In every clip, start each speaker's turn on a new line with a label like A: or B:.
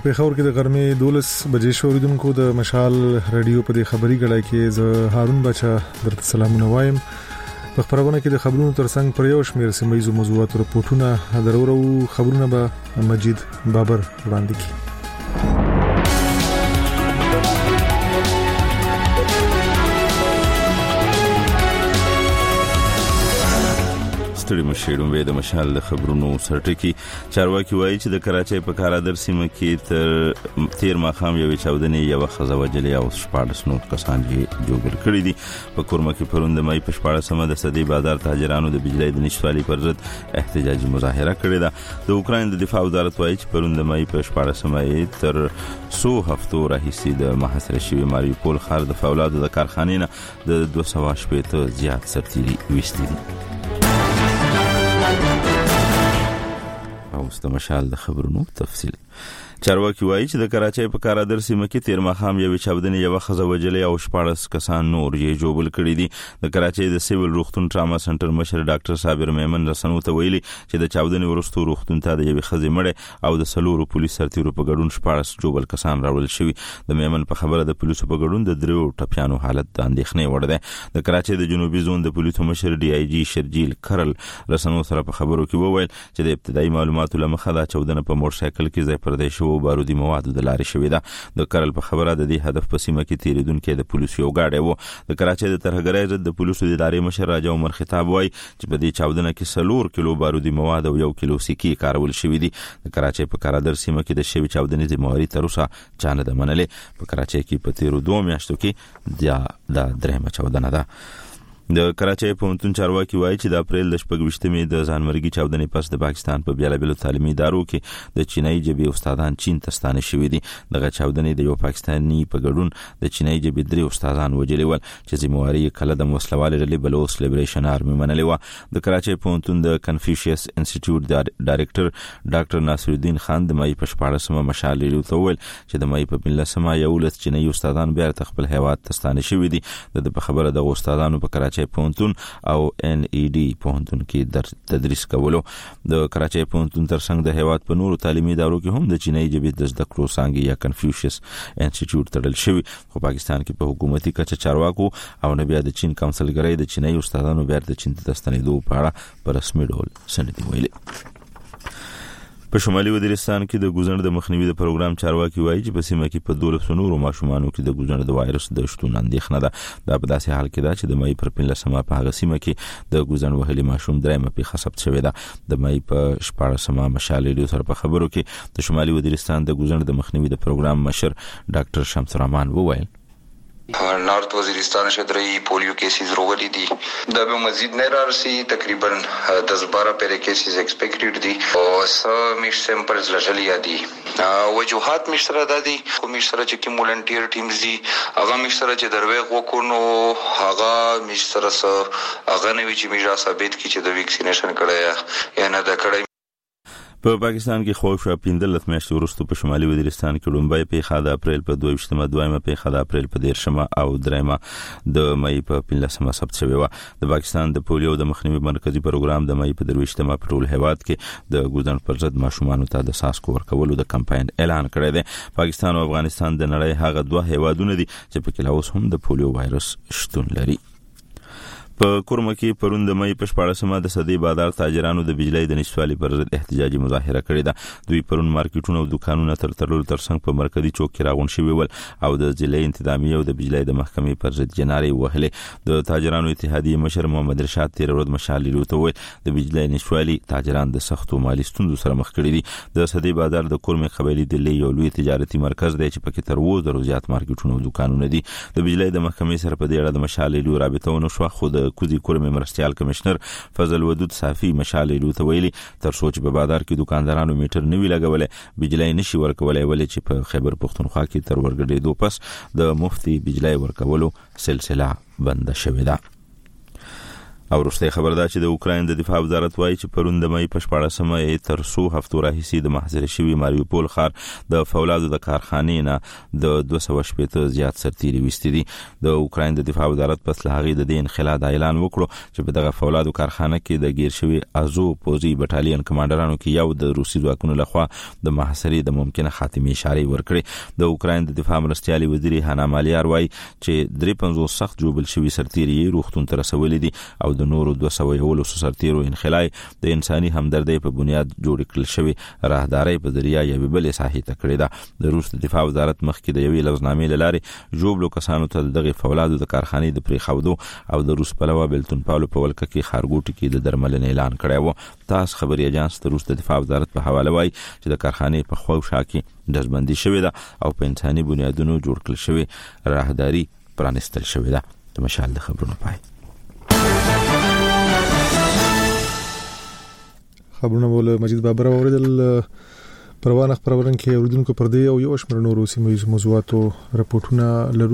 A: پیښور کې د غرمې 12 بجې شو. اوریدونکو د مشال رادیو په خبري غړای کې ز هارون بچا درته سلامونه وایم. په خبرونه کې د خبرونو ترڅنګ پر یو شمېر سیمایي موضوعات راپورټونه درورو خبرونه به مجید بابر وړاندې کړي.
B: ستړي مشیرون د مشال د خبرونو سرټکی چارواکي وایي چې د کراچۍ په کارادر سیمه کې تیر ماخام یو چاودنې یو خزه وجلې او 14 نور کسان یې جوړ کړی دي. په کورمه کې پروند مې په 14 د صدې بازار تاجرانو د بجلی د نشوالي پر ضد احتجاجي مظاهره کړې ده. د اوکرين د دفاع وزارت وایي چې پروند مې په 14 تر 100 هفتو راهیسې د محاصره شوی ماریوپول ښار د فولادو د کارخانې نه د 280 زیات سرتیري وستي دي. اوس د مشال د خبرونو تفصیل. چارواکي وایي چې د کراچۍ په کارادر سیمه کې تیر ماخام یو چاودنې یو خزه وجلې او 14 کسان نور یې جوړ کړي دي. د کراچۍ د سیویل روغتون ټراما سنټر مشر ډاکټر صابر میمن رسنو ته ویلي چې د چاودنې وروسته روغتون ته د یو خزه مړ او د سلورو پولیس سرتیرو په ګډون 14 جوړ کسان راوړل شوی. د میمن په خبره د پولیسو په ګډون د درو ټپیانو حالت د اندېښنې وړ دی. د کراچۍ د جنوبي زون د پولیسو مشر ډي آی جی شرجیل کرل رسنو سره په خبرو کې وویل چې د ابتدایي معلوماتو لمخه دا چاودنه په موټر سایکل کې ځای پردې شو او بارودي مواد د لارې شوې ده. د کرل په خبره د دې هدف په سیمه کې تیریدونکو د پولیسو یو ګاډی وو. د کراچۍ د ترهګرۍ ضد د پولیسو د ادارې مشر راجا عمر خطاب وایي چې په دې چاودنه کې 3 کیلو بارودي مواد او 1 کیلو سکي کارول شوې دي. د کراچۍ په کارادر سیمه کې د شوی چاودنې ذمہواری تر اوسه چانه د منلې. په کراچۍ کې په تیرو 2 میاشتو کې د درېمه چاودنه ده. د کراچۍ پوهنتون چارواکي وایي چې د اپریل د 28مې د ځانمرګي چاودنې پس د پاکستان په بیلابیلو تعلیمي ادارو کې د چینایي ژبې استادان چین ته ستانه شوي دي. دغه چاودنې د یو پاکستاني په ګډون د چینایي ژبې 3 استادان وجلي ول چې ذمہواری کله د وسلوال ډلې بلوچ لیبریشن آرمي منلې و. د کراچۍ پوهنتون د کنفیوشیس انسټیټیوټ ډایریکټر ډاکټر ناصر الدین خان د مې په 14مه مشال لري ته ویل چې د مې په 15مه یو لس چینایي استادان بیا خپل هیواد ته ستانه شوي دي. د خبره د استادانو په کراچۍ پوهنتون او ان ای ډي پوهنتون کې تدریس کولو. د کراچۍ پوهنتون ترڅنګ د هیواد په نورو تعلیمي ادارو کې هم د چینایي ژبې د زده کړو څانګې یا کنفیوشیس انسټیټیوټ تړل شوی. خو پاکستان کې په حکومتي کچه چارواکو او نه بیا د چین کونسلګرۍ د چینایي استادانو بیا د چین ته ستنېدو په اړه په رسمي ډول سندې ویلي. په شمالي وزیرستان کې د ګوزن د مخنیوي د پروګرام چارواکي وایي چې په سیمه کې په 12 نورو ماشومانو کې د ګوزن د وایرس د شتون اندېښنه ده. دا په داسې حال کې ده چې د مې پر 15مه په هغه سیمه کې د ګوزن وهلي ماشوم درېمه په ثبت شوې ده. د مې په 14مه مشال لري سره په خبرو کې د شمالي وزیرستان د ګوزن د مخنیوي د پروګرام مشر ډاکټر شمس الرحمن وویل
C: نارت وزیرستان شدري پولیو کیسز روغلي دي. دا به مزید نه رارسي تقریبا 10-12 پر کیسز ایکسپیکټډ دي او سم سیمپلز لجلي دي. وجوهات مشره دادي کوم مشره چې کوم ولنټیر ټیمز دي هغه مشره چې دروغ وکونو هغه مشره هغه نه وی چې میجا ثابت کی چې د ویکسینیشن کړه یا نه د کړه.
B: په پاکستان کې خوښه 15 میاشتې وروسته په شمالي وزیرستان کې لومبای پیښه د اپریل په 22مه دویمه پیښه د اپریل په 13مه او درېمه د مې په 15مه ثبت شوی و. د پاکستان د پولیو د مخنیوي مرکزی پروګرام د مې په 23مه په ټول هیواد کې د ګوزن پر ضد ماشومانو ته د ساسکو ورکولو د کمپاین اعلان کړی دی. پاکستان او افغانستان د نړۍ هغه دوه هیوادونه دي چې په کې اوس هم د پولیو وایرس شتون لري. په کورمه کې پروند مې په 14مه د صدې بازار تاجرانو د بجلی د نشوالي پر ضد احتجاجي مظاهره کړې ده. دوی پرون مارکیټونه او دکانونه تړلو ترڅنګ په مرکزی چوک کې راغون شوي ول او د ضلع انتظامیه او د بجلی د محکمې پر ضد جناري وهلې. د تاجرانو اتحادیه مشر محمد رشاد تیر ورځ مشال لري ته ویل د بجلی نشوالي تاجران د سختو مالی ستونزو سره مخ کړي دي. د صدې بازار د کورمه قبيلي د یو لوی تجارتي مرکز دی چې پکې تر 2,000 زیات مارکیټونه او دکانونه دي. د بجلی د محکمې سره په دې اړه د مشال لري رابطه ونه شو. خو د کوزي کورمه مرستيال کمشنر فضل ودود صافي مشال لري ته ویلي تر سوچ په بازار کې دکاندارانو میټر نوی لګولې بجلی نشي ورکولای ولې چې په خیبر پختونخوا کې تر ورګډېدو پس د مفتي بجلی ورکولو سلسله بند شوې ده. او وروسته خبر ده چې د اوکراین د دفاع وزارت وایي چې پرون د مې په 14مه تر 100 هفتو راهیسې د محاصره شوي ماریوپول ښار د فولادو د کارخانې نه د 280 زیات سرتیري وستي دي. د اوکراین د دفاع وزارت پس له هغې د دې انخلا د اعلان وکړو چې په دغه فولادو کارخانه کې د گیر شوي ازو پوزي بټالین کمانډرانو کې یو د روسي ځواکونو لخوا د محاصرې د ممکنه خاتمه اشاره ورکړي. د اوکراین د دفاع مرستيالي وزیر هانا مالیار وایي چې 53 سخت جوبل شوي سرتیري روغتون ته رسولي دي او د نورو 200 سرتیرو انخلای د انساني همدردۍ په بنیاد جوړ کړل شوی راهداري په ذریعہ یوه بلې ساحې ته کړې ده. د روس د دفاع وزارت مخکې د یوې لوزنامې لارې جوبلو کسانو ته دغه فولادو د کارخانې د پریخودو او د روس پلوه بلتون پاولو په ولکه کې خارګوټي کې د درملنې اعلان کړی و. تاس خبري اجانس د روس د دفاع وزارت په حواله وایي چې د کارخانې په خوشا کې دزبندي شوې ده او په انساني بنیادونو جوړ کړل شوی راهداري پرانستل شوې ده. د مشال د خبرونو پای
A: خبرونه بوله مجید بابر اوریدل. پروانه خبرونه کې اوریدونکو پر دې او یو شمېر نورو سیمه موضوعاتو راپورټونه لرو.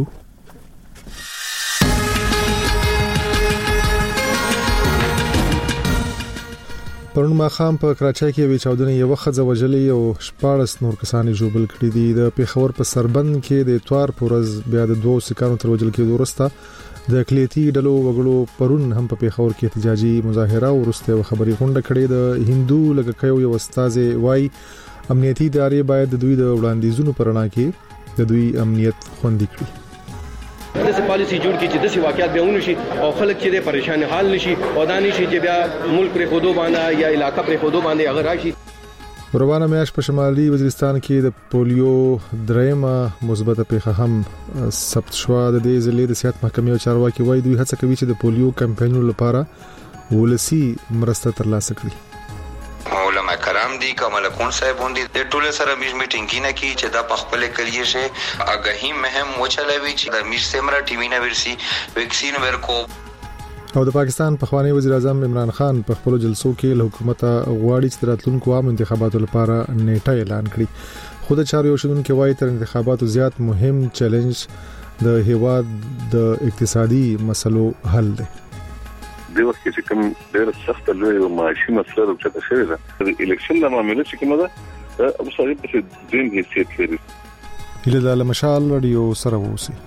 A: پرون ماخام په کراچۍ کې وی چاودنې یو خزه وجلې او 14 نور کسان جوبل کړي دي. د پیښور په سربند کې د اتوار پورز بیا د 2 سکانو تر وجل کې ورسته د اقلیتي ډلو وګړو پرون هم په پیښور کې احتجاجي مظاهره ورسته خبري غونډه کړې. د هندو لګکیو یو استاد وای امنیتي ادارې باید د دوی د وړاندیزونو پرنا کې د دوی امنیت خوندي کړي.
D: دغه پالیسی جوړ کړي چې د واقعیت به ونشي او خلک چې د پریشان حال نشي او دانی شي چې بیا ملک پر خودو باندې یا علاقہ پر خودو باندې اگر راشي.
A: روانه میاش په شمالي وزیرستان کې د پولیو درېمه مثبته پیښه هم ثبت شوه. د دې ضلع د صحت محکمې او چارواکي وایي دوی هڅه کوي چې د پولیو کمپاینونو لپاره ولسی مرسته ترلاسه کړي.
C: علماء کرام دي کمال کون صاحب وندي د ټول سره میټینګ نه کی چې دا پخپل کلیه شه اگهی مهم وچلوي چې د میش سمرا ټیمینا ورسی ویکسین ورکو.
A: او د پاکستان پخوانی وزیر اعظم عمران خان په خپل جلسو کې له حکومت غواړي چې راتلونکو عام انتخاباتو لپاره نیټه اعلان کړي. خود چارو شودونکو وایي تر انتخاباتو زیات مهم چیلنج د هیواد د اقتصادي مسلو حل دی.
E: د وخت چې کوم ډېر سخت لوی او معاشي مسله راځي شوی ده د الیکشن د معاملې چې کومه ده ابو صاحب په دین هیڅ لري.
A: هله د مشال رادیو سره ووسی.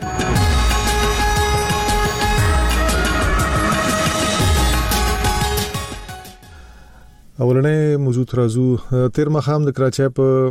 A: اولنې موضوع ترازو تیر مخام د کراچۍ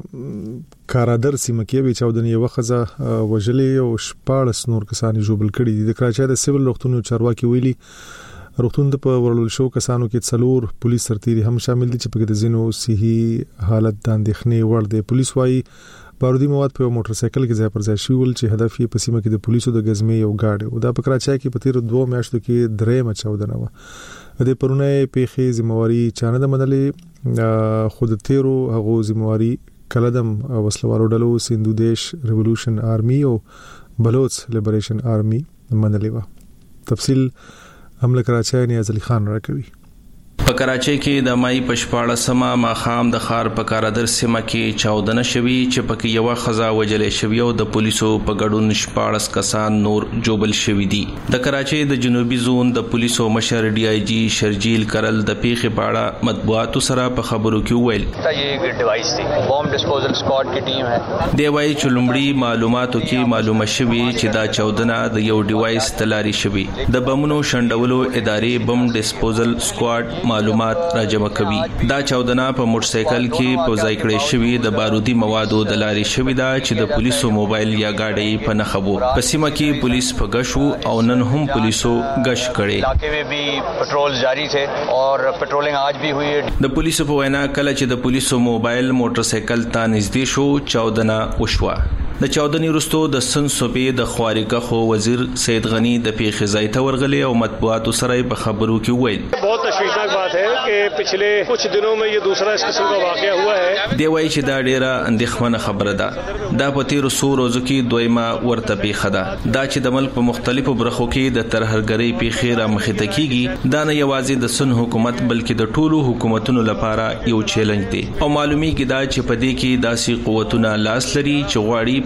A: په کارادر سیمه کې وی چاودنې یو خزه وجلې او 14 نور کسان جوبل کړي دي. د کراچۍ د سیول روغتون چارواکي ویلي روغتون د په ورلول شو کسانو کې څلور پولیس سرتیري هم شامل دي چې په د زینو صحي حالت د اندېښنې وړ دي. پولیس وايي بارودي مواد په موټر سایکل کې ځای پر ځای شول چې هدف یې په سیمه کې د پولیسو د غزمې یو گاډي او د کراچۍ کې په تیر 2 میاشتو کې درېمه چاودنه و. د پرونه پیښې ذمہواری چانه د منلې خود تیرو هغه ذمہواری کلدم وسلوارو ډلو سندو دیش ریولوشن آرمی او بلوچ لیبریشن آرمی منلې و. تفصیل حمله کراچۍ نیاز علي خان راکوي.
F: په کراچۍ کې د مای په 14مه ماخام د خار په کارادر سیمه کې چاودنه شوی چې پکې یو خزا وجلې شوی او د پولیسو په ګډون 14 کسان نور جوبل شوی دي. د کراچۍ د جنوبي زون د پولیسو مشر ډي آی جی شرجیل کرل د پیښې په اړه مطبوعاتو سره په خبرو کې وویل
G: دا یو ډیوایس دی بم ډسپوزل سکواډ کی ټیم ہے.
F: دی وايي چې لومړی معلوماتو کې معلومه شوی چې دا چاودنه د یو ډیوایس تلاري شوی د بمونو شندولو ادارې بم ډسپوزل سکواډ معلومات راجمع کوي. دا چاودنه په موټر سایکل کې په ځای کړې شوی د بارودي موادو د لارې شوی دا چې د پولیسو موبایل یا گاډي په نخبو. په سیمه کې پولیس په غشو او نن هم پولیسو غش کړي.
G: علاقې में भी पेट्रोल जारी थे और पेट्रोलिंग आज भी हुई है.
F: د پولیسو په وینا کله چې د پولیسو موبایل موټر سایکل ته نږدې شو چاودنه وشوه. د چاودنې وروسته د سن صوبې د خوارګخو وزیر سید غنی د پیښې ځای ته ورغلی او مطبوعاتو سره په خبرو کې وویل
D: बहुत तशवीशनाक बात है कि पिछले कुछ दिनों में ये दूसरा इस किस्म का वाकया हुआ है.
F: دی وایي چې دا ډیره اندېښمنه خبره ده. دا په تیرو څو ورځو کې دویمه ورته پیښه ده. دا چې د ملک په مختلفو برخو کې د ترهګرۍ پیښې را مخې ته کیږي دا نه یوازې د سن حکومت بلکې د ټولو حکومتونو لپاره یو چیلنج دی او معلومیږي دا چې په دې کې داسې قوتونه لاس لري چې غواړي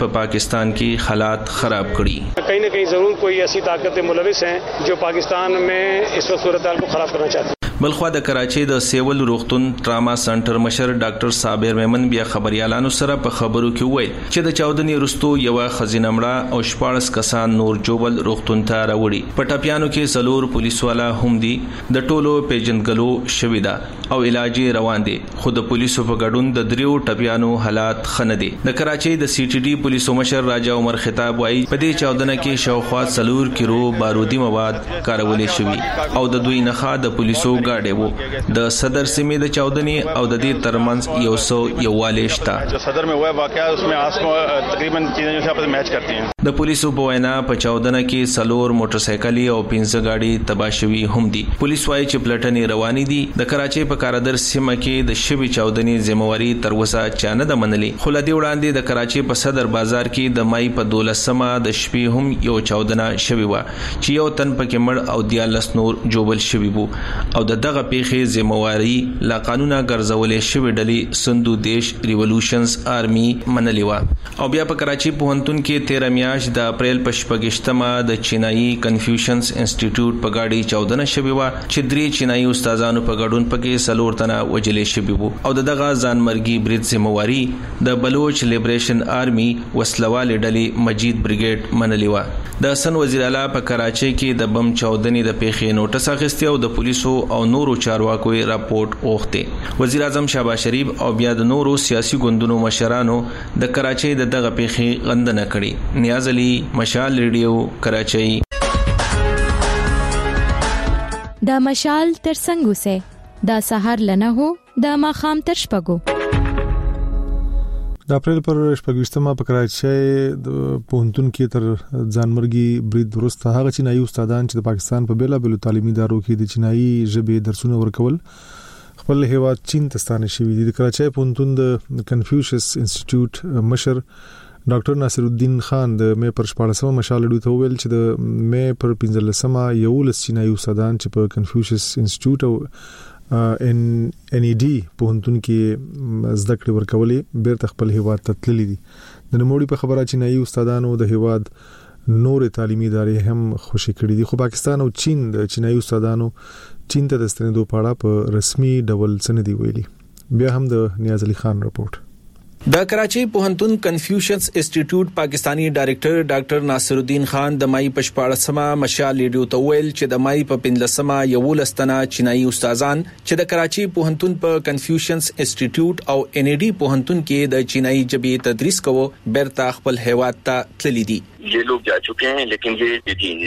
F: په پاکستان کې حالات خراب کړي.
H: कहीं न कहीं जरूर कोई ऐसी ताकतें मुलविस हैं जो पाकिस्तान में इस वक्त सूरत हाल को खराब करना चाहती हैं.
F: بلخوا د کراچۍ د سیول روغتون ټراما سنټر مشر ډاکټر صابر میمن بیا خبريالانو سره په خبرو کې وویل چې د چاودنې وروسته یو خزینه مړه او 14 کسان نور جوبل روغتون ته راوړي. په ټاپیانو کې سلور پولیس والا هم دي. د ټولو پیژندګلو شوې ده او علاج روان دي. خو د پولیسو په ګډون د دریو ټاپیانو حالات خنه دي. د کراچۍ د سی ټي ډي پولیسو مشر راجا عمر خطاب وايي په دې چاودنه کې شاوخوا سلور کیلو بارودي مواد کارول شوي او د دوی نه د پولیسو गाड़े वो द सदर सिमी द चौदनी और द तरमंस योसो यवालेशता
I: जो सदर में हुआ है वाकया उसमें आसपास तकरीबन चीजें जो आपस में मैच करती हैं.
F: د पुलिसो په وینا په چاودنه کې سلور موټرسایکل او 15 गाड़ी تباشوي هم دي. پولیس وايي چې پلټنې روانې دي. د کراچۍ په کارادر سیمه کې د شوی چاودنې ذمہواری تر اوسه چانه د منلي. خو لدی وړاندې د کراچۍ په صدر بازار کې د مای په 12مه د شپې هم یو چاودنه شوی و چې یو تن پکې مړ او 14 نور جوبل شوی وو او دغه پیښې ذمہواری لا قانونا ګرځولې شوی ډلې سندو دیش ریولوشنز آرمي منلې و. او بیا په کراچۍ پوهنتون کې 13 میاشت د اپریل په شپږشتمه د چینایي کنفیوشنز انسټیټیوټ په گاډي 14 شوی و چې درې چینایي استادانو په ګډون پکې سلور تنه وجلې شوی وو او دغه ځانمرګي برید ذمہواری د بلوچ لیبریشن آرمي وسلوال ډلې مجید بریګیډ منلې و. د سن وزیر اعلی په کراچۍ کې د بم چاودنې د پیښې نوټس اخیسته او د پولیسو او نورو چارواکو راپورټ اوغته. وزیر اعظم شهباز شریف او بیا د نورو سیاسي ګوندونو مشرانو د کراچۍ د دغه پیښې غندنه کړې. نیاز علی، مشال ریډیو، کراچۍ.
J: دا مشال تر څنګه سه دا سحر لنه هو دا ماخام تر شپګو.
A: د اپریل پر شپږشتمه په کراچۍ د پوهنتون کې تر ځانمرګي برید وروسته هغه چینایي استادان چې د پاکستان په بیلابېلو تعلیمي ادارو کې د چینایي ژبې درسونه ورکول خپل هیواد چین ته ستانه شوي دي. د کراچۍ پوهنتون د کنفیوشس انسټیټیوټ مشر ډاکټر ناصر الدین خان د مې پر 14مه مشال ډو ته ویل چې د مې پر 15مه یو لس چینایي استادان چې په کنفیوشس انسټیټیوټ او ان ای ډي پوهنتون کې زده کړې ورکولې بیرته خپل هیواد ته تللي دي. د نوموړي په خبره چینایي استادانو د هیواد نور تعلیمي ادارې هم خوشی کړې دي. خو پاکستان او چین د چینایي استادانو چین ته د ستنېدو په اړه په رسمي ډول څه نه دی ویلي. بیا هم د نیاز علي خان رپورټ.
F: د کراچۍ پوهنتون کنفیوشنز انسټیټیوټ پاکستانی ډایریکټر ډاکټر ناصر الدین خان د مای په 14مه مشال ریډیو ته ویل چې د مای په 15مه یو لستنه چینایي استادان چې د کراچۍ پوهنتون په کنفیوشنز انسټیټیوټ او ان ای ډي پوهنتون کې د چینایي ژبې تدریس کوو بیرته خپل هیواد ته تللي دي.
K: ये लोग जा चुके हैं लेकिन ये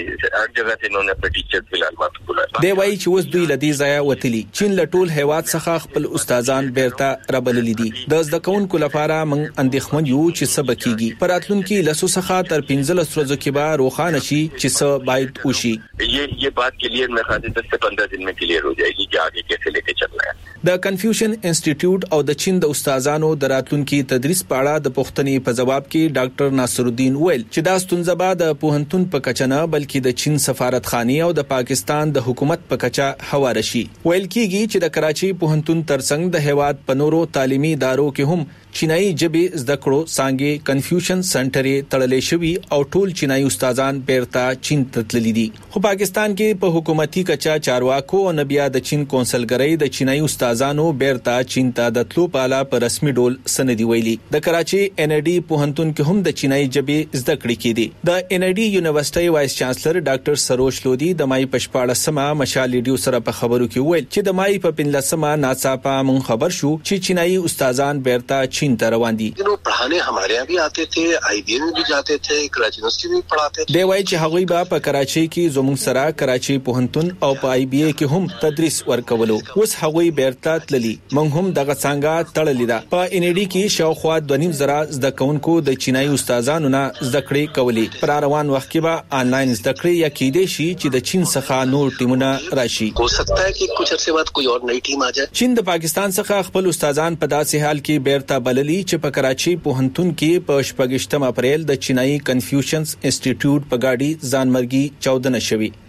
K: हर जगह से इन्होंने अपने टीचर फिलहाल बात बोला.
F: دی وایي چې اوس دوی لدی ځای وتلی چین لټول هیواد څخه خپل استادان بیرته رابللي دي. د زده کوونکو لپاره من اندېښمن یو چې سبق کیږي پر راتلونکي لسو څخه تر 15 ورځې کې به روښانه شي چې څه باید وشي.
K: ये बात क्लियर मैं खाते 10 से 15 दिन में क्लियर हो जाएगी कि आगे कैसे लेके चलना है.
F: د کنفیوشن انسټیټیوټ او د چین د استادانو د راتلونکي تدریس په اړه د پوښتنې په جواب کې ډاکټر ناصر الدین ویل چې دا ستونزه به د پوهنتون په کچنه بلکې د چین سفارتخانه او د پاکستان د حکومت په کچه هواره شي. ویل کیږي چې د کراچۍ پوهنتون ترڅنګ د هیواد په نورو تعلیمي ادارو کې هم چینایي ژبې زده کړو څنګه کنفیوشن سنټر تړلې شوی او ټول چینایي استادان بیرته چین ته تللي دي. خو پاکستان کې په حکومتي کچا چارواکو او نبیا د چین کونسلګرۍ د چینایي استادانو بیرته چین ته د تلو په اړه په رسمي ډول سندې ویلي. د کراچۍ ان ای ډي پوهنتون کې هم د چینایي ژبې زده کړې کېدي. د ان ای ډي یونیورسيټي وایس چانسلر ډاکټر سروش لودي د مای په 14مه مشال ریډیو سره په خبرو کې ویل چې د مای په 15مه ناڅاپه مون خبر شو چې چینایي استادان بیرته چین ته روان دي.
K: पढ़ाने हमारे यहाँ भी आते थे, आईबीए में भी जाते थे, कराची यूनिवर्सिटी में पढ़ाते थे.
F: دی وایي چې هغوی به په کراچۍ کې زموږ سره کراچۍ پوهنتون او په آی بی ای کې هم تدریس ورکولو. اوس هغوی بیرته تللي. موږ هم دغه څنګه تړلې ده. په ان ای ډي کې شاوخوا 2.5 زده کوونکو د چینایي استادانو نه زده کړې کولې. پر روان وخت کې به آنلاین زده کړې یا کېدې شي چې د چین څخه نور ټیمونه راشي.
K: हो सकता है कि कुछ अर्से बाद कोई और नई टीम आ जाए.
F: چین د پاکستان څخه خپل استادان په داسې حال کې بیرته بللي چې په کراچۍ پوهنتون کې په 14 اپریل د چینایي کنفیوشنز انسټیټیوټ په گاډي ځانمرګي 14 شوی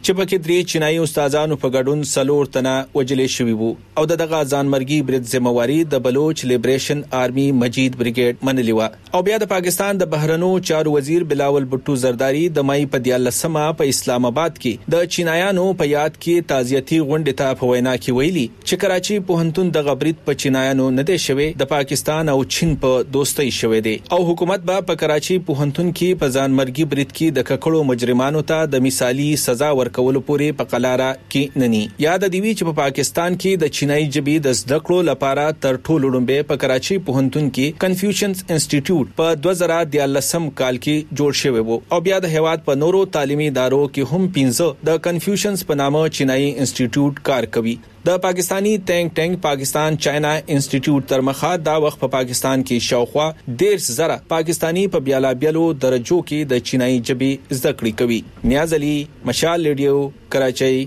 F: چې پکې 3 چینایي استادانو په ګډون 4 تنه وجلې شوي وو او دغه ځانمرګي برید ذمہواری د بلوچ لیبریشن آرمي مجید بریګیډ منلی و. او بیا د پاکستان د بهرنو چارو وزیر بلاول بټو زرداری د مای په 14مه په اسلام آباد کې د چینایانو په یاد کې تعزیتي غونډه ته په وینا کې ویلي چې کراچي پوهنتون د غبرید په چینایانو نه دی شوی، د پاکستان او چین په دوستۍ شوی دی او حکومت به په کراچي پوهنتون کې په ځانمرګي برید کې د ککړو مجرمانو ته د مثالی سزا ورکولو پورې په قلاره کې نني. یاد دی چې په پاکستان کې د چینایي ژبې د زده کړو لپاره تر ټولو لومړی په کراچي پوهنتون کې کنفیوشنز انسټیټیوټ په 2014 کال کې جوړ شوی وو او بیا د هیواد په نورو تعلیمي ادارو کې هم 15 د کنفیوشنز په نامه چینایي انسټیټیوټ کار کوي. د پاکستانی تینک ټینک پاکستان چاینا انسټیټیوټ تر مخه دا وخت په پاکستان کې شاوخوا 1.5 پاکستانی په بیلابیلو درجو کې د چینایي ژبې زده کړې کوي. نیاز علي، مشال ریډیو، کراچۍ.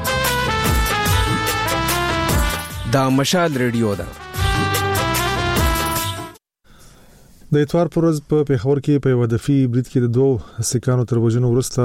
L: دا مشال ریډیو ده.
A: د اتوار پر ورځ په پیښور کې په ودفي برید کې د 2 سکانو تر وژنو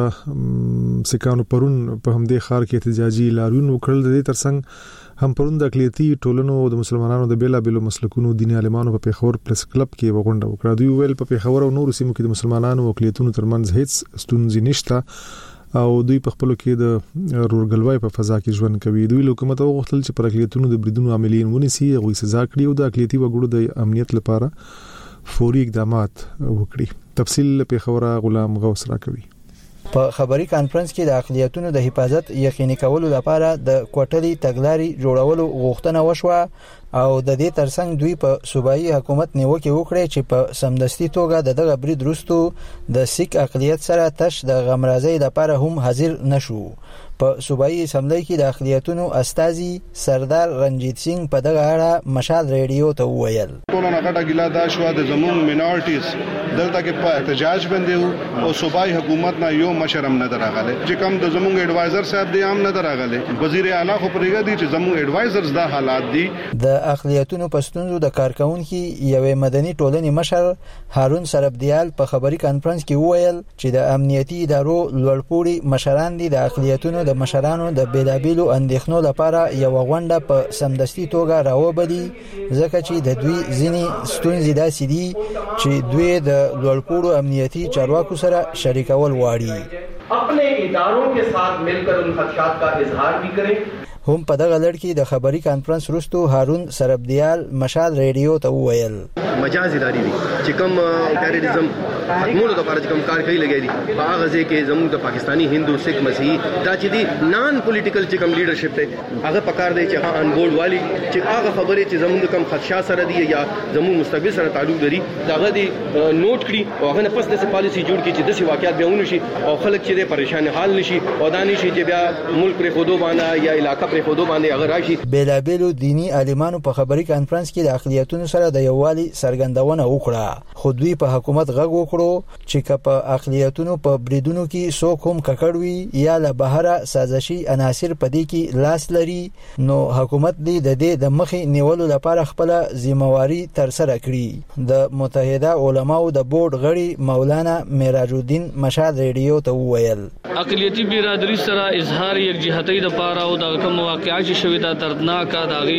A: وروسته سکانو پرون په همدې خار کې احتجاجي لاریون وکړل. د دې ترڅنګ هم پرون د اقلیتي ټولنو او د مسلمانانو د بیلابیلو مسلکونو دیني عالمانو په پیښور پریس کلب کې وغونډه وکړه. دوی ویل په پیښور او نورو سیمو کې د مسلمانانو او اقلیتونو ترمنځ هیڅ ستونزې نشته او دوی په خپل کې د رورګلوي په فضا کې ژوند کوي. دوی حکومت وغوښتل چې پر اقلیتونو د بریدونو عاملین ونیسي او سزا کړي او د اقلیتي وګړو د امنیت لپاره فوري اقدامات وکړي. تفصیل په خبره غلام غوث راکوي.
M: په خبري کانفرنس کې د اقلیتونو د حفاظت یقیني کولو لپاره د کوټلي تګلاري جوړولو غوښتنه وشوه او د دې ترڅنګ دوی په صوبایي حکومت نیوکه وکړه چې په سمدستي توګه دغه برید وروسته د سیک اقلیت سره تش د غمرازۍ لپاره هم حاضر نشو. په صوبایي اسمبلی کې د اقلیتونو استازي سردار رنجیت سنگ په دغه اړه مشال ریډیو ته وویل
N: ټول نه غټه ګیلا دا شو د زمون مینورټیز دلته کې په احتجاج باندې او صوبایي حکومت نه یو مشرم نه دراغله چې کوم د زمون ایڈوایزر صاحب دی عام نه دراغله وزیر اعلی خو پرېږه دي چې زمون ایڈوایزرز دا حالات دي. د اقلیتونو پښتونزو د کارکونکو یوې مدني ټولنې مشر هارون سربدیال په خبري کانفرنس کې وویل چې د امنیتي ادارو لوړپوړي مشران دي د اقلیتونو د مشرانو د بیلابیلو اندېښنو لپاره یو غونډه په سمدستي توګه راوبدي ځکه چې د دوی ځینی ستونزې داسې دي چې دوی د لوړپوړو امنیتي چارواکو سره شریکول غواړي.
D: اپنے اداروں کے ساتھ مل کر ان خدشات کا اظہار بھی کریں.
M: هم په دغه لړ کې د خبري کانفرنس وروسته هارون سربدیال مشال ریډیو ته وویل
O: مجاز اداري دي چې کوم ټیرریزم ختمولو لپاره چې کوم کار کوي لګي دي په هغه ځای کې زموږ د پاکستانی هندو سکھ مسیحي دا چې دي نان پولیټیکل چې کوم لیډرشپ ته هغه پکار دی چې ان بورډ والی چې هغه خبرې چې زموږ کوم خدشات سره دي یا زموږ مستقبل سره تعلق لري
D: داغه دي نوٹ کړي او هغه نه پس د پالیسی جوړ کړي چې د واقعیت به ونشي او خلک چې پریشان حال نشي او دا نشي چې بیا ملک پر خودو باندې یا علاقہ پر خودو باندې هغه راشي.
M: بیلابیلو دینی عالمانو په خبري کانفرنس کې د اقلیتونو سره د یووالي څرګندونه وکړه خو دوی په حکومت غږ وکړو چې په اقلیتونو په بریدونو کې څوک هم ککړوي یا له بهره سازشي عناصر په دې کې لاس لري نو حکومت دې د دې د مخې نیولو لپاره خپل ذمہواری تر سره کړي. د متحده علماو د بورډ غړي مولانا معراج الدین مشال ریډیو ته وویل
P: اقلیتی برادری سره اظهار یکجهتۍ د پاره او د کوم واقعي شوی دا دردناک داغي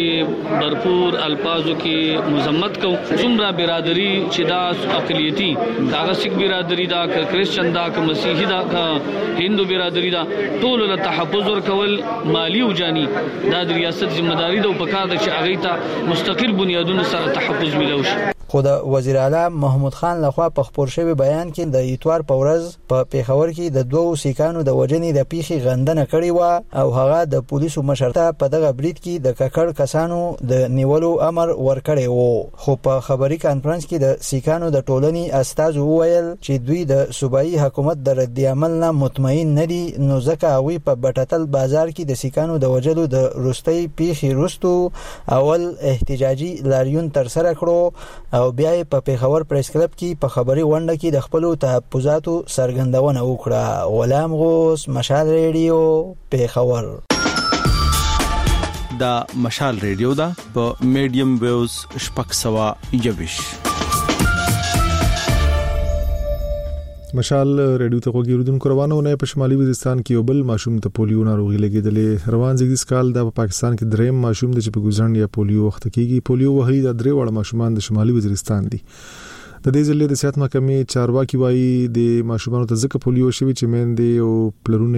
P: भरपूर الفاظو کې مذمت کو. څومره برادری چې دا اقلیتی دا سکھ برادری دا کریسچن دا مسیحي دا هندو برادری دا ټول له تحفظ ورکول مالی او جانی دا د ریاست ذمہ داری دا په کار د چې اغه ته مستقل بنیادونو سره تحفظ ملوي.
M: خو د وزیر اعلی محمود خان لخوا په خبر شوی بیان کې د اتوار په ورځ په پیښور کې د 2 سکانو د وجنې د پیخي غندنه کړې و او هغه د پولیسو مشرته په دغه برید کې د ککړ کسانو د نیولو امر ورکړی و. خو په خبري کانفرنس کې د سکانو د ټولنې استاد وویل چې دوی د صوبایي حکومت د رد عمل نه مطمئن نه دي نو ځکه هغه په بټتل بازار کې د سکانو د وجلو د روستي پیخي رستو اول احتجاجي لاریون تر سره کړو او بیا په پیښور پریس کلب کې په خبري غونډه کې د خپل تحفظاتو څرګندونه وکړه. غلام غوث، مشال ریډیو، پیښور.
L: دا مشال ریډیو دا په میډیم ویوز شپږ سوه 21.
A: مشال ریډیو ته وګورئ روانو نه په شمالي وزیرستان کې یو بل ماشوم ته پولیو ناروغي لګیدلې روان زیږدیز کال د پاکستان کې دریم ماشوم د چې په ګوزن یا پولیو وخت کېږي پولیو وهلي د درې وړ ماشومان د شمالي وزیرستان دي د دې ځلې د صحت محکمې چارواکي وایي د ماشومانو ته ځکه پولیو شوی چې مېندې او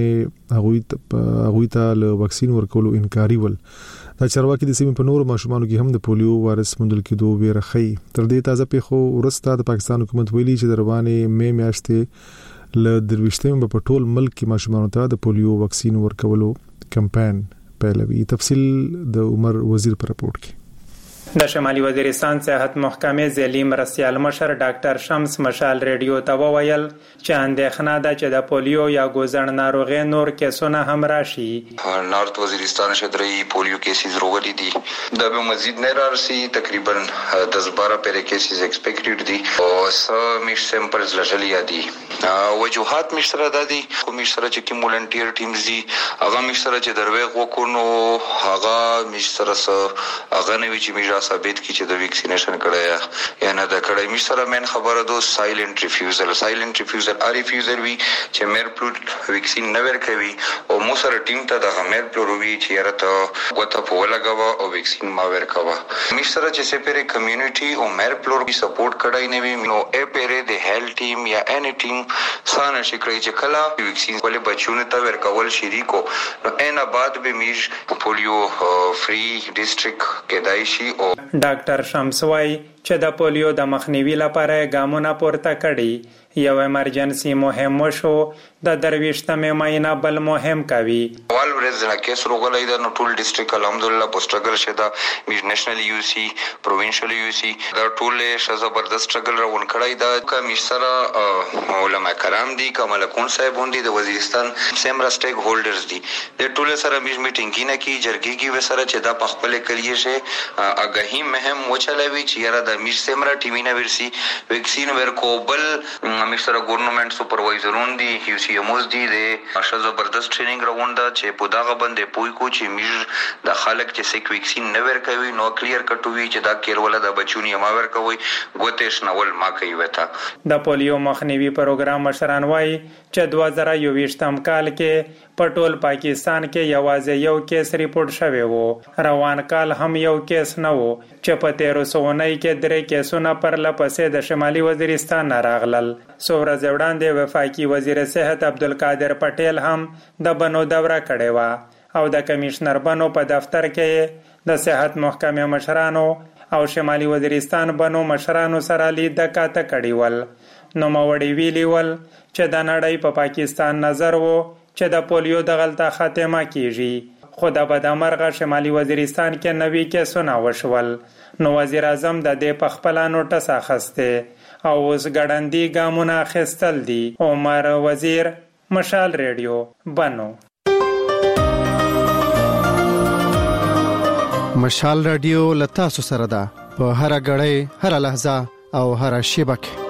A: پلرونه هغوی ته له واکسین ورکولو انکاري ول دا چارواکي د سیمې په نورو ماشومانو کې هم د پولیو وایرس موندل کېدو ویره ښيي تر دې تازه پیښو وروسته د پاکستان حکومت ویلي چې د روانې مې میاشتې له 23 په ټول ملک کې ماشومانو ته د پولیو واکسین ورکولو کمپاین پیلوي تفصیل د عمر وزیر پر رپورت کې
Q: د شمالي وزیرستان صحت محکمې ځلې مرستیال مشر ډاکټر شمس مشال ریډیو ته وویل چې اندېښنه ده چې د پولیو یا ګوزن ناروغي نور کیسونه هم راشي
C: نارت وزیرستان شدري پولیو کیسز روغلي دي دا به مزید نه رارسي تقریبا 10-12 پر کیسز ایکسپیکټډ دي او سم سیمپلز لجلي دي وجوهات مشترک دي خو مشترک چې مولنټیر ټیمز دي هغه مشترک چې دروغ وکونو هغه مشترک هغه نه وی چې ثابت کی چې د ویکسینیشن کړه یا نه د کړه می سره مین خبره دو سایلنت ریفیوزل ا ریفیوزل وی چې مېر پلو ویکسین نه ورکوي او مو سره ټیم ته د مېر پلو وی چې راته غوته په لګاوه او ویکسین ما ورکوه می سره چې سپېره کمیونټي او مېر پلو وی سپورټ کړای نه وی نو ا پیره د هیلث ټیم یا اني ټیم سانه شکرې چې کلا ویکسین ولې بچونه ته ورکول شریکو نو ان بعد به میج پولیو فری ډیسټریکټ کې دایشي
Q: ډاکټر شمس وايي چې د پولیو د مخنیوي لپاره ګامونه پورته کړي یو ایمرجنسي مهم شو د درويشتمه ماینه بل مهم کوي
C: وال ورزنه کیس روغلای د ټول ډیسټریکټ الحمدلله پوسټرګل شدا میج نېشنل یو سی پروینشل یو سی دا ټول ش زبردست سټرګل راون کړای دا کمیش سره علماء کرام دي کمال کون صاحب وندي د وزیرستان سیمرا سټیک هولډرز دي د ټول سره میج میټینګ کینه کی جرګي کی وسره چې دا پخپل کلیه شه اگهی مهم وچلوي چې را د میج سیمرا ټیمینه ورسی ویکسین ورکوبل میج سره ګورنمنت سپروایزرون دي یو سی اموز دي د ش زبردست ټریننګ راونده چې په داغه باندې پوي کو چې میج د خلک چې سیک ویکسین نه ورکوي نو کلیر کټوي چې دا کېرول د بچونی ما ورکوي ګوتېش نول ما کوي وته
Q: د پولیو مخنیوي پروګرام مشران وایي چې 2021م کال کې په ټول پاکستان کې یوازې یو کیس ریپورت شوی وو روان کال هم یو کیس نه وو چې په 1309 کې درې کیسونه پر لپسې د شمالي وزیرستان راغلل سوره وړاندې وفاقي وزیر صحت عبدالقادر پټیل هم د بنو دوره کړې و او د کمشنر بنو په دفتر کې د صحت محکمې مشرانو او شمالي وزیرستان بنو مشرانو سره لید کاته کړی ول نو موړی ویلی ول چې د نړۍ په پاکستان نظر وو چې د پولیو د غلطه خاتمه کیږي خو د بدامرغه شمالي وزیرستان کې نوي کیسونه وشول نو وزیر اعظم د دې په خپل نوټس اخسته او اوس ګړندی ګامونه اخیستل دي عمر وزیر مشال ریډیو بنو
R: مشال ریډیو لتاسو سره ده په هر غړې هر لحظه او هر شبکه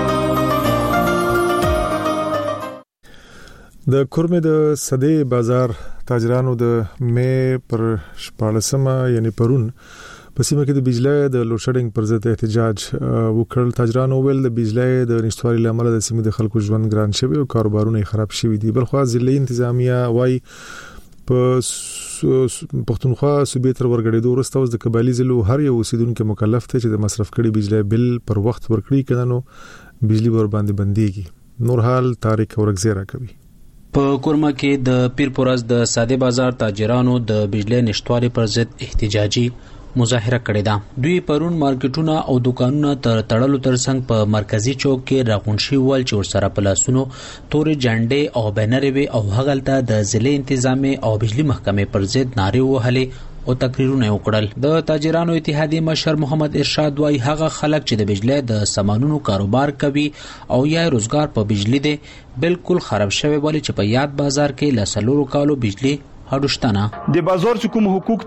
A: د کورمه د صدې بازار تاجرانو د مې پر 14مه یعنی پرون په سیمه کې د بجلی د لوډ شیډینګ پر ضد احتجاج وکړ تاجرانو ویل د بجلی د نشټوالي لامل د سیمه د خلکو ژوند ګران شوی او کاروبارونه خراب شوی دي بلخو ضلعي انتظامیه وايي په پښتونخوا صوبې تر ورګړېدو وروسته اوس د قبایلی ضلعو هر یو اوسیدونکو مکلف دی چې د مصرف کړي بجلی بل پر وخت ورکړي کړي نو بجلی ور باندې بنديږي نور حال تاریخ ورګزیرا کوي
S: په کورما کې د پیرپورز د ساده بازار تاجرانو د بجلی نشټوالي پر ضد احتجاجي مظاهره کړې ده دوی پرون مارکیټونه او دکانونه تر تړلو ترڅنګ په مرکزی چوک کې راغونشي ول چې ورسره پلاسونو تورې جنډې او بنرې او هغلته د ضلع انتظامی او بجلی محکمې پر ضد نارې وهلې او تقریرونه وکړل د تاجرانو اتحادیه مشر محمد ارشاد وايي هغه خلک چې د بجلی د سامانونو کاروبار کوي او یا روزګار په بجلی دی بالکل خراب شوی ولی چې په یاد بازار کې لسلورو کالو بجلی هډوشتنه
T: د بازار چې کوم حقوق دي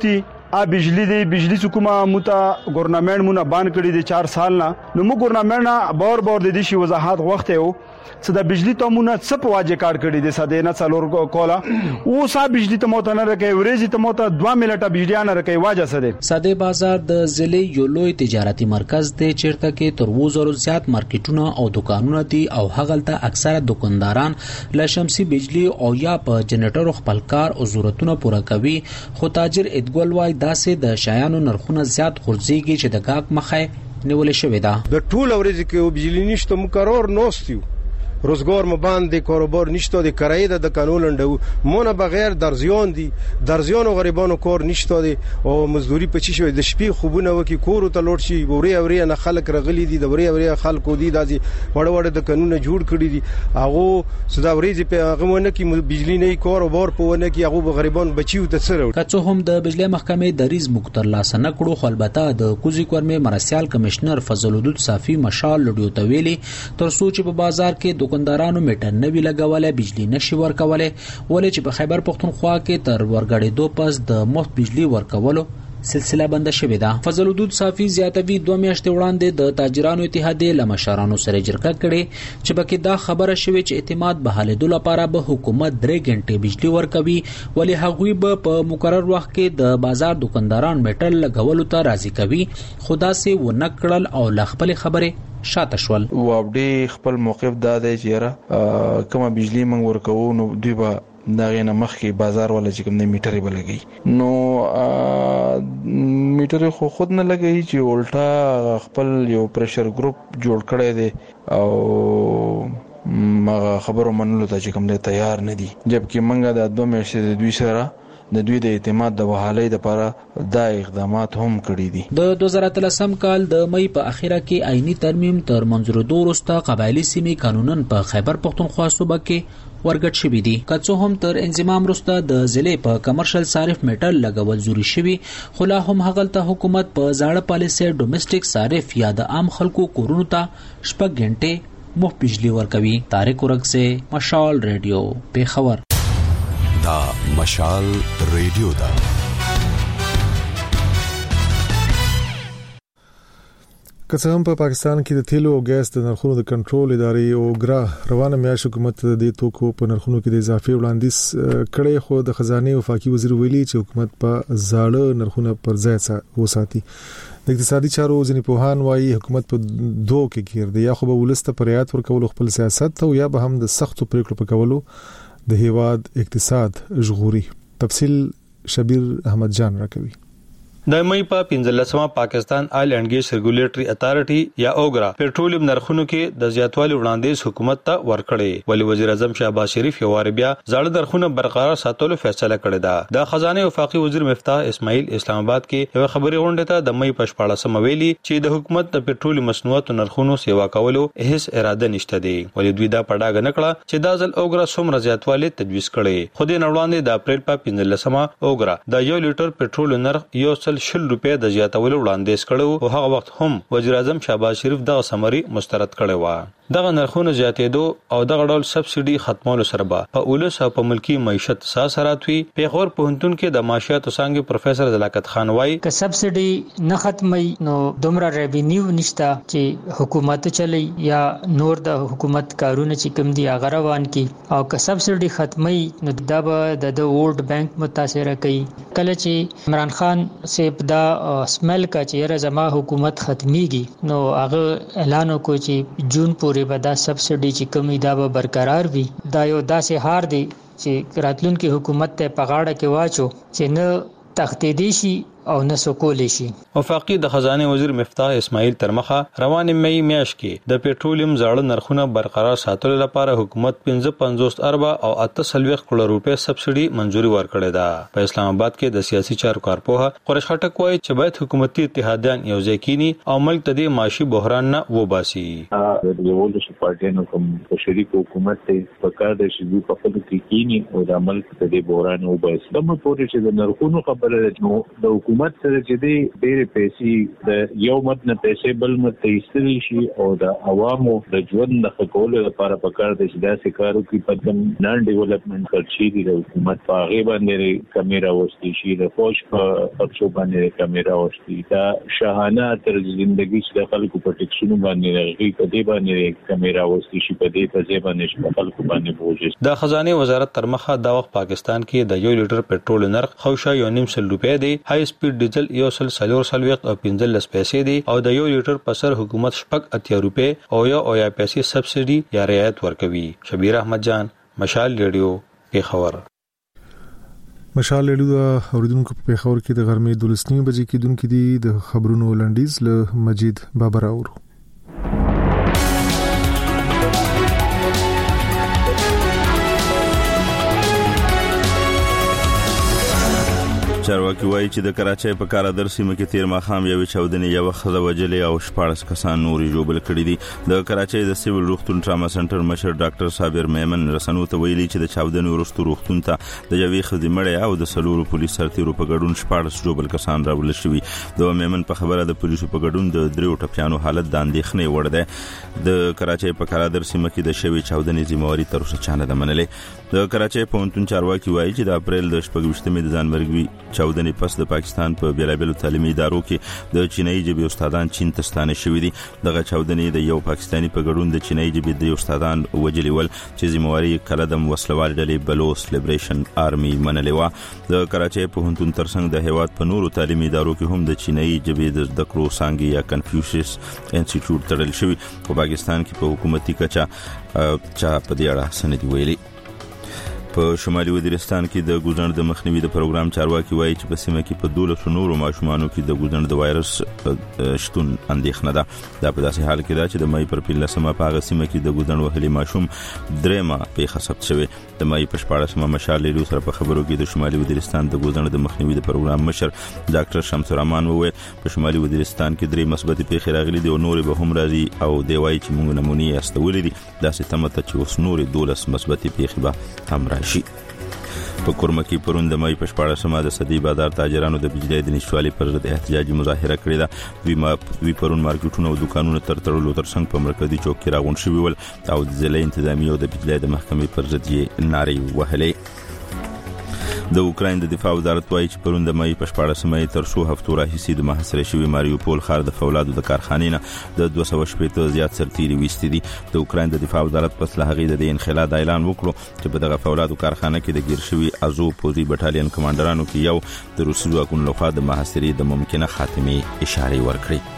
T: بجلی دی بجلی حکومت موتا گورنمنت مونږه بان کړی دی 4 سال نه نو موږ گورنمنت بار د دې شی وضاحت وخت یو څه د بجلی ته مونږه څه په واجه کار کړی دی ساده نه څلور کولا او صاحب بجلی ته موته نه راکې ورېزي ته موته 2 منټه بجلی نه راکې واجه سره
S: ساده بازار د ضلع یو لوی تجارتي مرکز دی چیرته کې تر 2000 زیات مارکیټونه او دکانونه دي او هغلته اکثره دکانداران له شمسي بجلی او یا په جنریټر خپل کار او ضرورتونه پوره کوي خو تاجر ادګل وای داسې د شایانو نرخونه زیات خورځيږي چې د گاګ مخه نیول شوې ده
U: د ټول ورځې کې بجلی نشته مقرر نوستیو روزګار مباند کاروبار نشته د کرایه د قانون لنډو مونږ بغیر درزیان او غریبانو کار نشته دي او مزدوري په چی شوی د شپې خوبونه وکي کور ته لوټ شي وری نه خلک رغلي دي د وری خلکو دي دازي وړ د قانون جوړ کړی دي هغه صدا وريزي په هغه ونه کې بجلی نه کاروبار په ونه کې هغه غریبان بچیو ته سره
S: کڅو هم د بجلی محکمې د ریز مختر لاسنه کړو خو البته د کوزي کورمه مرسیال کمشنر فضل الدود صافي مشال لډیو تویلی تر سوچ په بازار کې دکاندارانو میټر نه وی لګولای بجلی نشي ورکولای ولې چې په خیبر پختونخوا کې تر ورګړې 2 پس د مفت بجلی ورکولو سلسله بند شوې ده فضل الدود صافي زیاتوي 2 میاشتې وړاندې د تاجرانو اتحادیې لمشرانو سره جرګه کړې چې بکې دا خبره شوې چې اعتماد بحالېدو لپاره به حکومت 3 غنټې بجلی ورکوي ولې هغوی به په مقرر وخت کې د بازار دکانداران میټر لګولو ته راضي کوي خدا سي ونکړل او لخپل خبره شاته شول
V: او اپډې خپل موقف دا دی چې کومه بجلی موږ ورکوو نو دوی به داغه نه مخکې بازار ولا چې کوم نه میټرې بلګي نو میټر خو خود نه لګي چې الټا خپل یو پریشر ګروپ جوړ کړی دی او ما خبرو منلو ته چې کوم نه تیار نه دي جبکې منګه د 2 میاشتې د دوی سره د دوی د اعتماد د بحالۍ لپاره دا اقدامات هم کړی دي
S: د 2013 کال د مې په اخیره کې آئینی ترمیم تر منظورېدو وروسته قبایلی سیمې قانونن په خیبر پختونخوا صوبه کې ورګټ شوې دي کڅو هم تر انضمام وروسته د ضلع په کمرشل صارف میټر لګول زوري شوی خو لا هم هغلته حکومت په زاړه پالیسي ډومېسټک صارف یا د عام خلکو کورونو ته شپږ غنټې مفت بجلی ورکوي طارق ورک سے مشال ریډیو پیښور
W: دا مشال ریډیو دا
A: که څه هم په پاکستان کې د تیلو او ګاز د نرخونو د کنټرول ادارې او ګرا روانه میاشت حکومت د دې توکو په نرخونو کې د اضافي وړاندیز کړي خو د خزانه وفاقي وزیر ویلي چې حکومت په زاړه نرخونه پر ځای وساتي د اقتصادي چارو ځینې پوهان وايي حکومت په دوه کې گیر دی یا خو به ولسته پریات ورکول خپل سیاست او یا به هم د سختو پریکړو په کولو د هیواد اقتصاد ژغوري تفصیل شبیر احمد جان راکوي
X: د مې په 15مه پاکستان آیل اینڈ ګیس ریګولیټری اتھارټي یا اوګرا پېټرولیم نرخونو کې د زیاتوالي وړاندیز حکومت ته ورکړي ولی وزیر اعظم شهباز شریف یو وار بیا زړه نرخونه برقرار ساتلو فیصله کړې ده د خزانه وفاقي وزیر مفتاح اسماعیل اسلام آباد کې یو خبري غونډه ته د مې په 14 ویلي چې د حکومت د پېټرولیم مصنوعاتو نرخونو سیوا کولو هیڅ اراده نشته دی ولی دوی دا پړاګ نه کړه چې د ځل اوګرا څومره زیاتوالی تجویز کړي خو د نړوندې د اپریل په 15مه اوګرا د 1 لیټر پېټرول نرخ 100 روپیا د زیاتولو وړاندیز کړو او هغه وخت هم وزیر اعظم شهباز شریف دغه سمري مسترد کړی و دغه نرخونه زیاتېدو او دغه ډول سبسيډي ختمولو سره به په اولس او په ملکی معیشت ساسراتوي پیغور پوهنتون کې د معاشيات څنګه پروفیسور زلاکت خان وای
Y: که سبسيډي نه ختمي نو دومره ریوینیو نشته چې حکومت چلی یا نور د حکومت کارونه چې کوم دي هغه روان کی او که سبسيډي ختمي نو دا به د ورلد بانک متاثر کوي کله چې عمران خان سیب دا سمیل کا چې زما حکومت ختميږي نو هغه اعلان وکړ چې جون پورې به دا سبسيډي چې کومې دا به برقرار وي دا یو داسې هار دی چې راتلونکي حکومت ته پغاړه کې واچو چې نه تختیدي شي او نه سکول شي
X: وفاقي د خزانه وزیر مفتاح اسماعیل ترمخه روان مې میاشت کې د پېټرولیم زاړه نرخونه برقرار ساتلو لپاره حکومت 55 اربه او 48 کروڑ روپے سبسيډي منزوري ورکړې ده په اسلام آباد کې د سیاسي چارو کارپوه قریش خټک وایي چې باید حکومتي اتحادیان یو ځای کینی او ملک ته د معاشي بحران نه وباسي
E: د ولس پارټیانو کوم شریک حکومت ته پکار د شي په خپل کې کینی او د ملک ته د بحران وباسي د مو پورې چې د نرخونو خبره نو د
B: حکومت سره چې دی ډېرې پیسې د یو مت نه پیسې بل مت ته ایستلی شي او د عوامو د ژوند د ښه کولو لپاره پکار دی چې داسې کار وکړي په کوم نان ډیولپمنټ خرچې دي د حکومت په هغې باندې کمې راوستي شي د فوج په خرچو باندې کمې راوستي دا شاهانه طرز زندګي چې د خلکو په ټکسونو باندې هغې په دې باندې کمې راوستي شي په دې په ځای باندې چې په خلکو باندې بوج
X: د خزانه وزارت تر مخه دا وخت پاکستان کې د 1 لیټر پټرول نرخ خوشا 1.5 روپیا دی های سپیډ ډیزل 140 او 15 پیسې دی او د 1 لیټر په سر حکومت شپږ 80 روپیا او یا پیسې سبسيډي یا رعایت ورکوي. شبیر احمد جان، مشال ریډیو، پیښور.
A: مشال ریډیو اوریدونکو په پیښور کې د غرمې 12 بجې کې دونکو دي د خبرونو لنډیز له مجید بابر اورو.
G: چارواکي وایي چې د کراچۍ په کارادر سیمه کې تیر ماښام یوې چاودنې یو ښځه وژلې او 14 کسان نورې ژوبل کړي دي. د کراچۍ د سیول روغتون ټراما سنټر مشر ډاکټر صابر میمن رسنو ته ویلي چې د چاودنې وروسته روغتون ته د یوې ښځې مړی او د سلورو پولیس سرتیرو په ګډون 14 ژوبل کسان راوړل شوي. د میمن په خبره د پولیسو په ګډون د دریو ټپیانو حالت د اندېښنې وړ دی. د کراچۍ په کارادر سیمه کې د شوې چاودنې ذمہواري تر اوسه چا نه ده منلې. د کراچۍ پوهنتون چارواکي وایي چې د اپریل د 28مې د ځانمرګي چاودنې پس د پاکستان په بیلابیلو تعلیمي ادارو کې د چینایي ژبې استادان چین ته ستانه شوي دي. دغه چاودنې د یو پاکستاني په ګډون د چینایي ژبې د استادان وژلي ول چې ذمہواري کلدم وسلوال ډلې بلوچ لیبریشن آرمي منلې وه. د کراچۍ پوهنتون ترڅنګ د هیواد په نورو تعلیمي ادارو کې هم د چینایي ژبې د زده کړو څانګې یا کنفیوشس انسټیټیوټ تړل شوی. په پاکستان کې په حکومتي کچه چا په دې اړه سندې ویلي. په شمالي وزیرستان کې د ګوزڼ د مخنیوي د پروګرام چارواکي وایي چې په سیمه کې په 12 نورو ماشومانو کې د ګوزڼ د وایرس شتون اندېښنه ده. دا په داسې حال کې ده چې د مې پر 15مه په هغه سیمه کې د ګوزڼ وهلي ماشوم درېمه پیښه ثبت شوې. د مې په 14مه مشال ریډیو سره په خبرو کې د شمالي وزیرستان د ګوزڼ د مخنیوي د پروګرام مشر ډاکټر شمس الرحمن وویل په شمالي وزیرستان کې 3 مثبت پیښې راغلي دي او نورې به هم راځي او دی وایي چې موږ نمونې استولې دي. داسې تمه ته چې اوس نورې 12 مثبت پیښې به هم راشي. په کورمه کې پرون د مې په 14مه د صدی بازار تاجرانو د بجلی د نشټوالي پر ضد احتجاجي مظاهره کړې ده. دوی پرون مارکیټونه او دکانونه تر تړلو ترڅنګ په مرکزي چوک کې راغونډ شوي ول او د ضلع انتظامی او د بجلی د محکمې پر ضد یې نارې وهلې. د اوکراین د دفاع وزارت وایي چې پرون د مې په 14مه تر 100 هفتو راهیسې د محاصره شوي ماریوپول ښار د فولادو د کارخانې نه د 280 زیات سرتیري ویستي دي. د اوکراین د دفاع وزارت پس له هغې د انخلاء اعلان وکړو چې په دغه فولادو کارخانه کې د ګیر شوي ازو پوزي بټالین کمانډرانو کې یو د روسي ځواکونو لخوا د محاصرې د ممکنه خاتمې اشاره ورکړي.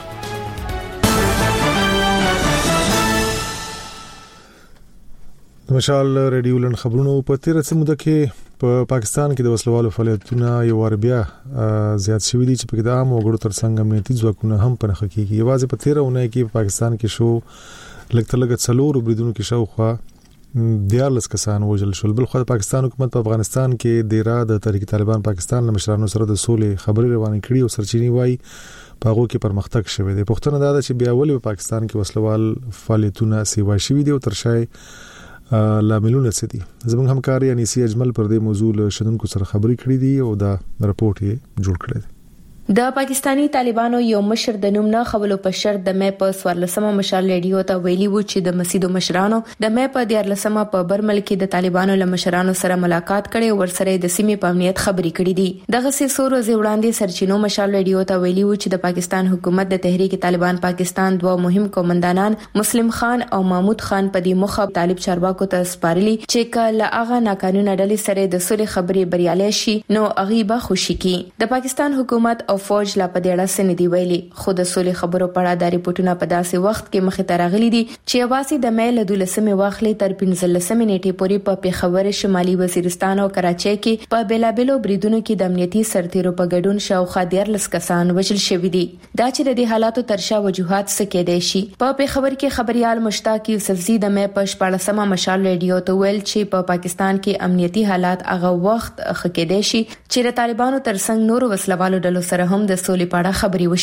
A: مشال ریډیو لن خبرونو په تیر څه موده کې په پاکستان کې د وسلوالو فعالیتونه یو وربیا زیات شوي دي چې په د عام وګړو ترڅنګ امنیتي ځواکونه هم په نخښه کېږي. یوازې په تیر اونۍ کې په پاکستان کې شو لکه څلور بریدونو کې شاوخوا 14 کسان وژل شول. بل خو د پاکستان حکومت په افغانستان کې د تحریک طالبان پاکستان له مشرانو سره د سولې خبرې روانې کړي او سرچینی وایي په هغه کې پرمختګ شوی دی. پښتنه دا ده چې بیا ولې په پاکستان کې وسلوال فعالیتونه سیوا شوي دي او ترشای لاملونه څه دي. زموږ همکار یعنی سی اجمل پر دې موضوع له شنونکو سره خبرې کړې دي او دا رپورت یې جوړ کړی دی.
H: د پاکستانی طالبانو یو مشر د نوم نه خبرو په شرط د مې په 14مه مشال ریډیو ته ویلي و چې د مسیدو مشرانو د مې په 14مه په برمل کې د طالبانو له مشرانو سره ملاقات کړي او ورسره د سیمې په امنیت خبرې کړې دي. دغه سیسورو وړاندې سرچینو مشال ریډیو ته ویلي و چې د پاکستان حکومت د تحریک طالبان پاکستان دوه مهم قومندانان مسلم خان او محمود خان په دې مخه طالب چارواکو ته سپارلي چې کله هغه ناقانونه ډلې سره د سولې خبرې بریالي شي نو هغه به خوشي کی. د پاکستان حکومت او فوج لا په دې اړه سندې ویلي خو د سولې خبرو په اړه د ریپورتونو په داسې وخت کې مخې ته راغلي دي چې اواسي د مې له 12مې واخلې تر 15مې نیټې پورې په پیښور شمالي وزیرستان او کراچۍ کې په بیلابلو بریدونو کې د امنیتي سرتیرو په ګډون شاوخوا 14 کسان وژل شوي دي. دا چې د دې حالاتو ترشا وجوهات څه کېدای شي. په پیښور کې خبريال مشتاق یوسفزي د مې په 14مه مشال ریډیو ته ویل چې په پاکستان کې امنیتي حالات هغه وخت ښه کېدای شي چې د طالبانو ترڅنګ نورو وسلوالو ډلو سره هم د سولې په اړه خبرې وشي.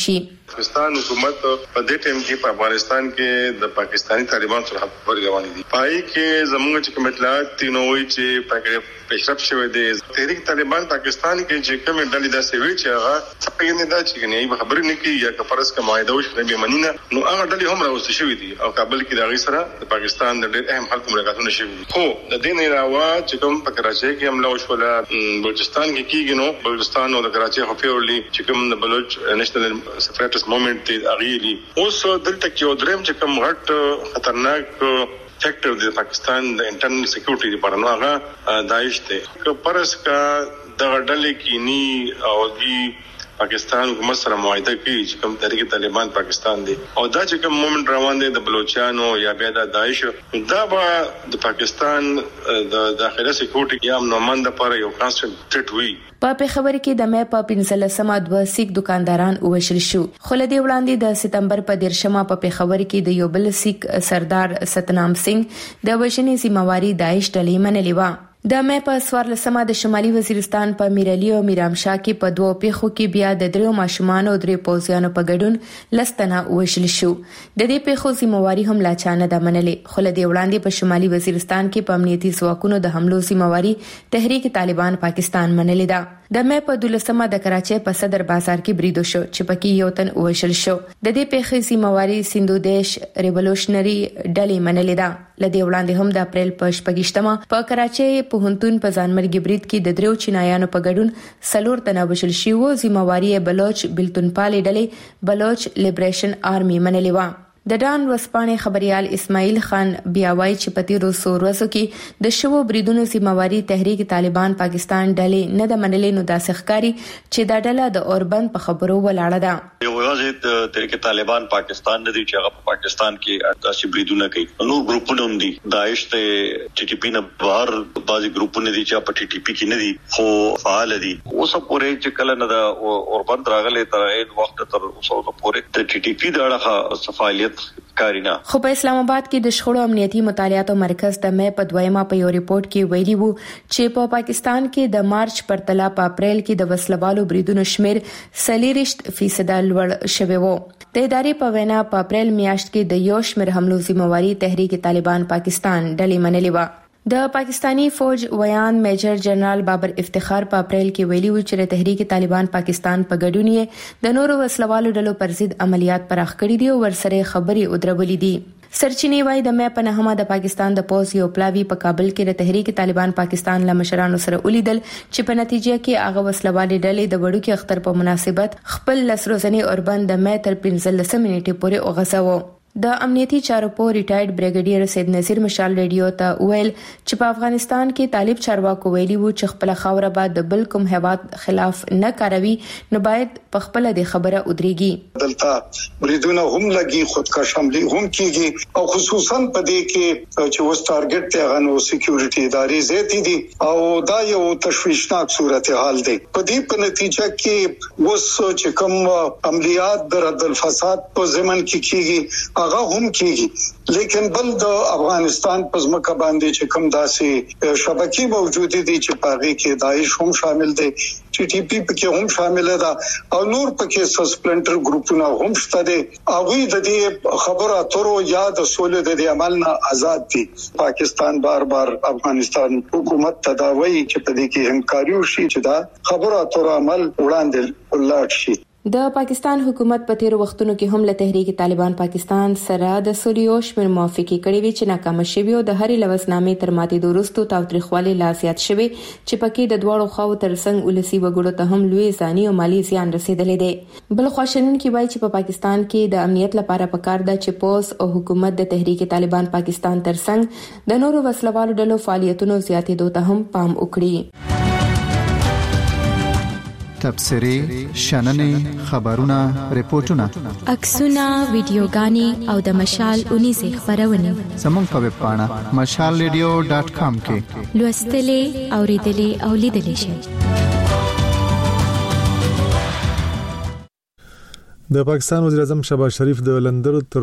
F: پاکستان حکومت په دې ټیم کې په افغانستان کې د پاکستانی طالبان سره خبرې روانې دي. پای کې زموږ چې کوم اطلاعات دي نو وایي چې پاکستان پیشرفت شوی دی. تحریک طالبان پاکستان کې چې کوم ډلې داسې وی چې هغه څنګه دا چې نه یې خبرې نه کوي یا کفرس کا معاهده وشي به منینه نو هغه ډلې هم راوستي شوی دي او کابل کې د غي سره د پاکستان د ډېر اهم خلکو ملاقاتونه شوي دي. خو د دې نه علاوه چې کوم په کراچۍ کې حمله وشوله بلوچستان کې کیږي نو بلوچستان او د کراچۍ خفیورلی چې کوم د بلوچ نېشنل سپریټس موومېنټ دی اغيلي اوس دلته کې ودرم چې کوم غټ خطرناک فیکٹر د پاکستان د انټرنل سکیورټي لپاره نو هغه داعش دی. که پرس کا د ډلې کینی او دی پاکستان حکومت سره معاهده کوي چې کوم تحریک طالبان پاکستان دی او دا چې کوم موومېنټ روان دی د بلوچستانو یا بیا د داعش دا به د پاکستان د داخله سکیورټي یا امنومند لپاره یو کانسټنټ ثریټ وي.
H: په پیښور کې د مې په 15مه 2 سیک دکانداران وشل شو. خو له دې وړاندې د سپتمبر په 10مه په پیښور کې د یو بل سیک سردار ستنام سنگ د وژنې ذمہواری داعش ډلې منلې و. د مې په 14مه د شمالي وزیرستان په میرعلی او میرامشاه کې په دوه پیښو کې بیا د درو ماشومان او درې پوځیانو په ګډون لستنه وشل شو. د دې پیښو ذمہواری هم لا چانه د منلې. خو له دې وړاندې په شمالي وزیرستان کې په امنیتي ځواکونو د حملو ذمہواری تحریک طالبان پاکستان منلې ده. د مې په 12مه د کراچۍ په صدر بازار کې بریدو شو چې پکې یو تن وشل شو. د دې پیښې ذمہواری سندو دیش ریولوشنری ډلې منلې ده. له دې وړاندې هم د اپریل په 28مه په کراچۍ پوهنتون په ځانمرګي برید کې د درو چینایانو په ګډون 4 تنه وشل شي وو. ذمہواری بلوچ بلتونپال ډلې بلوچ لیبریشن آرمي منلې و. د ډان وسپانې خبريال اسماعیل خان بیا وایي چې په تیرو څو ورځو کې د شوو بریدونو ذمہواری تحریک طالبان پاکستان ډلې نه د منلې نو داسې ښکاري چې دا ډله د اوربند په خبرو ولاړه ده.
I: یو واځي د تحریک طالبان پاکستان نه دي چې هغه په پاکستان کې داسې بریدونه کوي. نور ګروپونه هم دي. داعش ته ټي ټي پی نه بهر بعضي ګروپونه دي چې په ټي ټي پی کې نه دي خو فعال دي. اوس پورې چې کله نه د اوربند راغلي تر هغه وخت تر اوسه پورې د ټي ټي پی د اړه فعالیت کارینا.
H: خو په اسلام آباد کې د شخړو امنیتي مطالعاتو مرکز د مې په 2مه په یو ریپورت کې ویلي وو چې په پاکستان کې د مارچ پرتله په اپریل کې د وسلوالو بریدونو شمیر 40% لوړ شوی وو. د ادارې په وینا په اپریل میاشت کې د یو شمیر حملو ذمہواری تحریک طالبان پاکستان ډلې منلې و. د پاکستانی فوج ویان میجر جنرال بابر افتخار په اپریل کې ویلي و چې تحریک طالبان پاکستان په ګډون یې د نورو وسلوالو ډلو پر ضد عملیات پراخ کړي دي او ورسره خبري ودرولې دي. سرچینې وايي د مې په نهمه د پاکستان د پوز یو پلاوی په کابل کې د تحریک طالبان پاکستان له مشرانو سره ولیدل چې په نتیجه کې هغه وسلوالې ډلې د وړوکي اختر په مناسبت خپل لسروزنی اوربند د مې تر 15 منټې پورې وغځاوه. د امنیتي چارو په ریټایرډ بریګیډیر سید نذیر مشال ریډیو ته ویل چې په افغانستان کې طالب چارواکو ویلي وو چې خپل خاوره به د بل کوم هیواد خلاف نه کاروي نو باید په خپل د خبره ودرېږي.
J: دلته بریدونه هم لګي خودکش حمله هم کیږي او خصوصا په دې کې چې وس ټارګټ ته غنو سکیورټي ادارې زیاتې دي او دا یو تشویشناک صورتحال دی. په دې په نتیجه کې وس چې کوم عملیات د رد الفساد په ضمن کې کیږي هغه هم کیږي لیکن بل د افغانستان په ځمکه باندې چې کوم داسې شبکې موجود دي چې پاغي کې داعش هم شامل دي ټي ټي پی پکې هم شامل ده او نور پکې سسپلنټر ګروپونه هم شته دي. هغه د دې خبره اترو یا د سولې د عمل نه آزاد دي. پاکستان بار بار افغانستان حکومت تداوی چې په دې کې همکاري وشي چې دا خبره اترو عمل وړاندې ولاړ شي.
H: د پاکستان حکومت په تیر وختونو کې هم له تحریک طالبان پاکستان سره د سولیو شمیر موافقه کړې وی چې ناکام شوی او د هرې لوسنامې تر ماتې دورستو تاوتریخوالي لا زیات شوی چې پکې د دواړو خواو ترڅنګ ولسی وګړو ته هم لوی ځاني او مالی زیان رسیدلې دی. بل خواشنن کې وایي چې په پاکستان کې د امنیت لپاره پکار ده چې پوز او حکومت د تحریک طالبان پاکستان ترڅنګ د نورو وسلوالو ډلو فعالیتونو زیاتېدو ته هم پام وکړي.
R: تبصرې شننې خبرونه ریپورتونه
K: عکسونه ویډیوګانې او د مشال 19 خبرونه
R: زموږ په ویب پاڼه mashalradio.com کې
K: لوستلې اوریدلې او لیدلې شئ.
A: د پاکستان وزیر اعظم شهباز شریف د لندن تر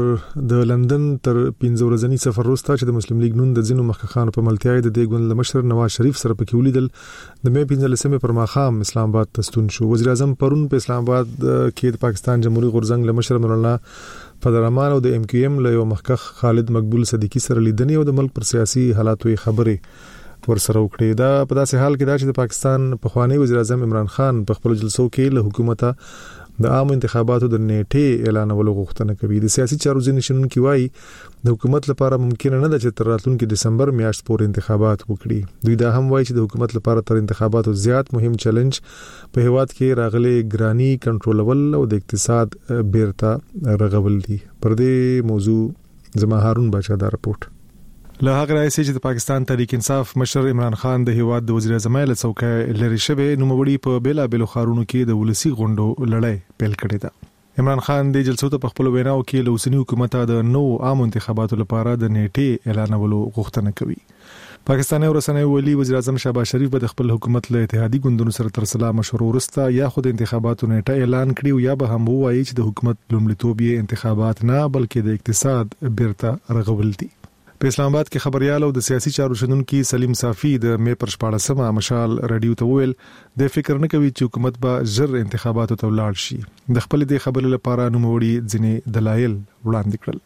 A: 15 ورځنی سفر وروسته چې د مسلم لیگ نون د ځینو مخکخانو په ملتیا د دې ګوند مشر نواز شریف سره پکې ولیدل. د مې 15 پر ماخام اسلام آباد ته ستون شو. وزیر اعظم پرون په اسلام آباد کې د پاکستان جمهوریت غورځنګ مشر مولانا فضلرحمان او د ام کیو ایم له یو مخکخ خالد مقبول صدیقی سره لیدنې او د ملک پر سیاسي حالاتو خبرې ورسره وکړي. دا په داسې حال کې چې د پاکستان پخوانی وزیر اعظم عمران خان په خپل جلسو کې له حکومت د عام انتخاباتو د نیټه اعلانولو غوښتنه کوي. د سیاسي چارو ځینې شنونکي وایي د حکومت لپاره ممکن نه ده چې تر راتلونکي دسمبر میاشت پورې انتخابات وکړي. دوی دا هم وایي چې د حکومت لپاره تر انتخاباتو زیات مهم چیلنج په هیواد کې راغلي ګرانی کنټرولول او د اقتصاد بیرته رغول دي. پر دې موضوع زما هارون بچا دا رپورت. له هغه راځي چې د پاکستان تحریک انصاف مشر عمران خان د هیواد د وزیر اعظم له څوکۍ لری شوی نوموړي په بیلا بیلو خارونو کې د ولسی غونډو لړۍ پیل کړې ده. عمران خان د جلسو ته په خپل ویناو کې له اوسنی حکومت د نو عام انتخاباتو لپاره د نیټه اعلانولو غوښتنه کوي. پاکستاني ورسنوي ولی وزیر اعظم شهباز شریف به خپل حکومت له اتحادی ګوندونو سره تر سلا مشورو ورسته یا خود انتخاباتو نیټه اعلان کړي او یا به هم وایي چې د حکومت لومړیتوب یې انتخابات نه بلکې د اقتصاد بیرته رغول دي. په اسلام آباد کې خبريال او د سیاسي چارو شنونکي سلیم صافي د مې پر 14مه مشال رادیو ته ویل د فکر نه کوي چې حکومت به زر انتخاباتو ته ولاړ شي. د خپل د خبرې لپاره نوموړي ځینې دلایل وړاندې کړل.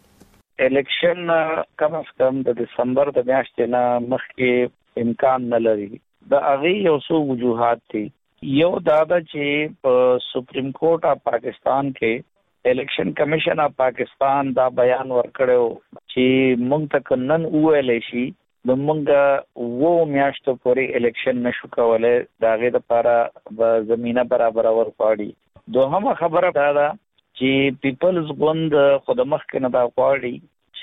D: الیکشن کم از کم د دسمبر د میاشتې نه مخکې امکان نه لري. د هغه یو څو وجوهات دي. یو دا چې په سپریم کورټ اف پاکستان کې الیکشن کمیشن اف پاکستان دا بیان ورکړو چې مونږ ته نن ویلې شي د مونږ وو میاشتو پورې الیکشن نشو کولای دا غي د لپاره زمينه برابر ورپاړي. دوهمه خبره دا ده چې پیپلز ګوند خود مخکې نه دا غواړي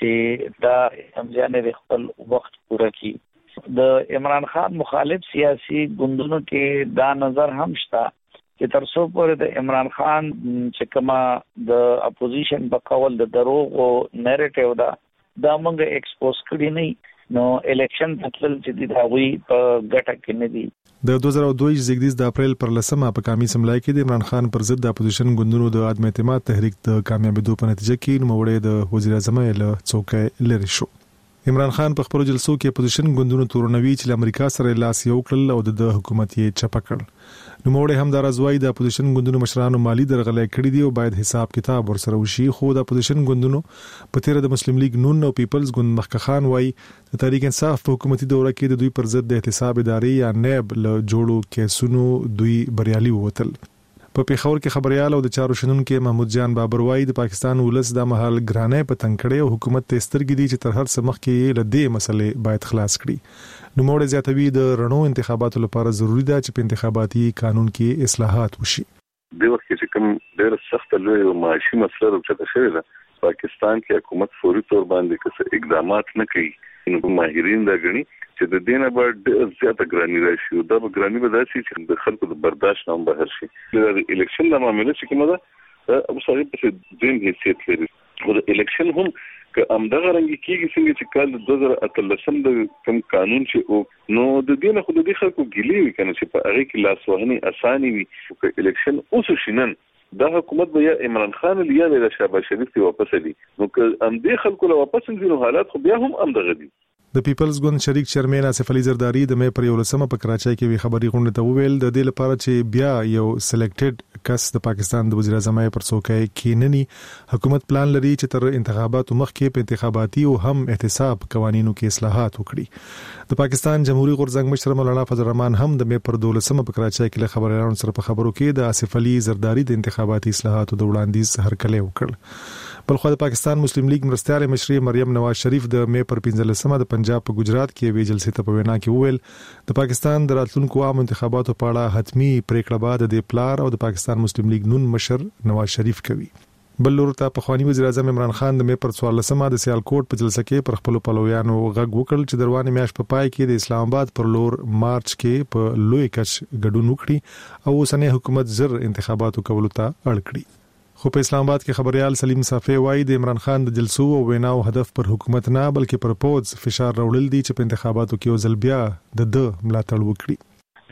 D: چې دا همځانه خپل وخت پوره کړي. د عمران خان مخالف سیاسي ګوندونو کې دا نظر هم شته چې تر څو پورې د عمران خان چې کما د اپوزیشن په کول د دروغ او نریټیو دا موږ ایکسپوز کړی نه نو الیکشن تل چې دا وی په ګټه کې نه دي.
A: د 2022 زیږدیز د اپریل پر 10مه په کامی سملای کې د عمران خان پر ضد د اپوزیشن ګوندونو د عدم اعتماد تحریک د کامیابیدو په نتیجه کې نوموړی د وزیر اعظم له څوکۍ لری شو. عمران خان په خپل جلسو کې اپوزیشن ګوندونو تورنوي چې امریکا سره لاس یو کړل او د حکومت یې چپه کړ. نوموړی هم دا رضوای د اپوزیشن ګوندونو مشرانو مالی درغلې کړې دي او باید حساب کتاب ورسره وشي. خو د اپوزیشن ګوندونو په تیر د مسلم لیگ نون او پیپلز ګوند مخکخان وای د تحریک انصاف په حکومتي دوره کې د دوی پر ضد د احتساب ادارې یا نیب له جوړو کیسونو دوی بریالي ووتل. په پیښور کې خبريال او د چارو شنونکو محمود جان بابر وای د پاکستان ولس د محل ګرانې په تنکړې او حکومت ته سترګې دي چې تر هر څه مخکې له دې مسلې باید خلاص کړي. نوموړی زیاتوي د رڼو انتخاباتو لپاره ضروری ده چې په انتخاباتي قانون کې اصلاحات وشي.
E: د وخت چې کوم ډېر سخت لوی او معاشي مسله راځي چې پاکستان کې حکومت فوري تور باندې څه اقدامات نه کوي نو ماهرین دا غني چې د دینه باندې زیاته ګرانی راشي او دا ګرانی به داسي چې د خلکو د برداشت نه بهر شي. د الیکشن د معاملې چې کومه ده ابو صاحب په دین حیثیت لري او د الیکشن هم که امدغه رنګ کېږي څنګه چې کال 2013 د کوم قانون چې نو د دینه خو د خلکو ګیلې وي کنه چې په هغه کې لاس وهنه اساني وي چې الیکشن اوس شینن دا حکومت به یا عمران خان یا د شهباز شریف ته واپس دي نو که ام دې خلکو له واپس نځي حالات خو بیا هم امدغه دي.
A: د پیپلز ګوند شریک چیرمن آصف علي زرداری د مې پر 11مه په کراچۍ کې وی خبري غونډه ته ویل د دې لپاره چې بیا یو سلیکټډ کس د پاکستان د وزیر اعظم پر څوکۍ کېنني حکومت پلان لري چې تر انتخاباتو مخکې په انتخاباتي او هم احتساب قوانینو کې اصلاحات وکړي. د پاکستان جمهوریت غورځنګ مشر مولانا فضلرحمان هم د مې پر 12مه په کراچۍ کې له خبريالانو سره په خبرو کې د آصف علي زرداری د انتخاباتي اصلاحاتو د وړاندیز هرکلی وکړ. بلخو د پاکستان مسلم لیگ مرستيال مشري مریم نواز شریف د مې پر 15مه د پنجاب په گجرات کې وی جلسې ته په وینا کې وویل د پاکستان د راتلونکو عام انتخاباتو په اړه حتمی پریکړه بعد د پلار او د پاکستان مسلم لیگ نون مشر نواز شریف کوي. بل لور ته پخوانی وزیر اعظم عمران خان د مې پر 14مه د سیالکوټ په جلسه کې پر خپل پلویانو غږ وکړ چې دروازه میاش په پای کې د اسلام آباد پر لور مارچ کې په لوی کچ ګډون وکړي او اوسنۍ حکومت زر انتخاباتو کولو ته اړ کړي. خو په اسلام آباد کې خبريال سلیم صافي وایي د عمران خان د جلسو او ویناو هدف پر حکومت نه بلکې پر پوز فشار راوړل دي چې په انتخاباتو کې ځل بیا د ملاتړ وکړي.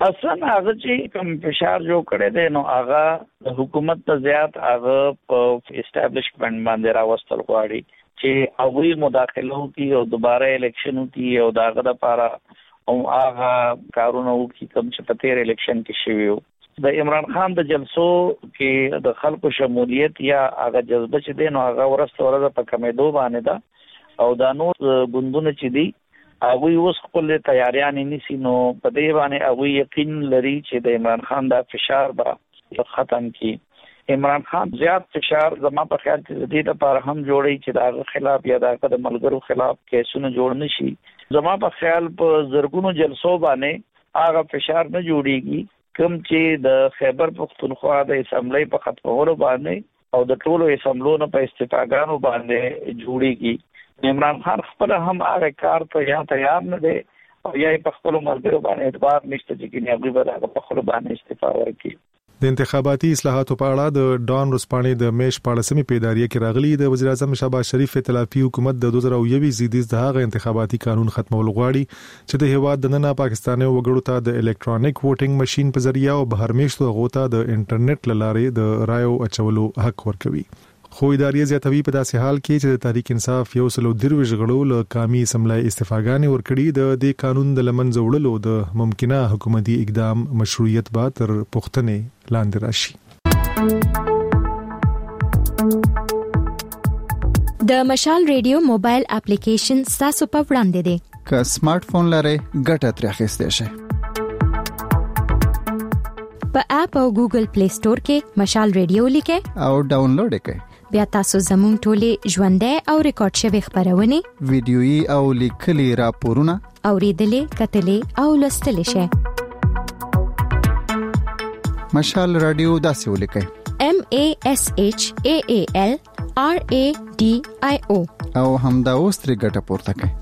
D: اصلا هغه چې کوم فشار جوړ کړی دی نو هغه د حکومت ته زیات هغه په اسټابلیشمنت باندې راوستل غواړي چې هغه مداخله وکړي او دوباره الیکشن وکړي او داغه لپاره او هغه کارونه وکړي کوم چې په تیر الیکشن کې شوی و. د عمران خان د جلسو کې د خلکو شمولیت یا هغه جذبه چې دی نو هغه ورځ په کمیدو باندې ده او دا نور ګوندونه چې دي هغه اوس خپل تیاریان نیسي نو په دې باندې هغه یقین لري چې د عمران خان د فشار به ختم کی. عمران خان زیات فشار زما په خیال کې د دې لپاره هم جوړي چې دغه خلاف یا دغه د ملګرو خلاف کیسونه جوړ نشي. زما په خیال په زرګونو جلسو باندې هغه فشار نه جوړيږي کوم چې د خیبر پختونخوا د اسمبلی په ختمولو باندې او د ټولو اسمبلونو په استفاګانو باندې جوړيږي. عمران خان خپل هم هغه کار ته یا تیار نه دی او یا په خپل ملګرو باندې اعتبار نشته چې کینه هغه به په خپل باندې استفاده وکړي.
A: د انتخاباتي اصلاحاتو په اړه د ډان روسپانې د میش پالیسمي پیداریه کې راغلي د وزیر اعظم شهباز شریف ائتلافي حکومت د 2021 زیدیز د هغه انتخاباتي قانون ختمول غواړي چې د هیواد د نننه پاکستاني وګړو ته د الکترونیک ووټینګ ماشين په ذریعہ او بهر میشتو غوته د انټرنیټ لارې د رایو اچولو حق ورکوي. خو ادارې زیاتوي په داسې حال کې چې د تحریک انصاف یو سلو درویش غړو له قامي اسمبلی استفاګانې ورکړي د دې قانون د لمنځه وړلو د ممکنه حکومتي اقدام مشروعیت به تر پوښتنې لاندې راشي.
K: د مشال ریډیو موبایل اپلیکیشن تاسو په وړاندې دی.
R: که سمارټ فون لرئ ګټه ترې اخیستئ شئ.
K: په اپ او ګوګل پلی سٹور کې مشال ریډیو لیکئ
R: او ډاونلوډ یې کړئ.
K: بیا تاسو زموږ ټولې ژوندۍ او ریکارډ شوی خبرونه
R: ویډیويي او لیکلي راپورونه
K: اوریدلې کتلې او لوستلې شئ.
R: مشال رادیو داسې ولیکئ
K: MASHAALRADIO
R: او همدا اوس ترې ګټه پورته کړئ.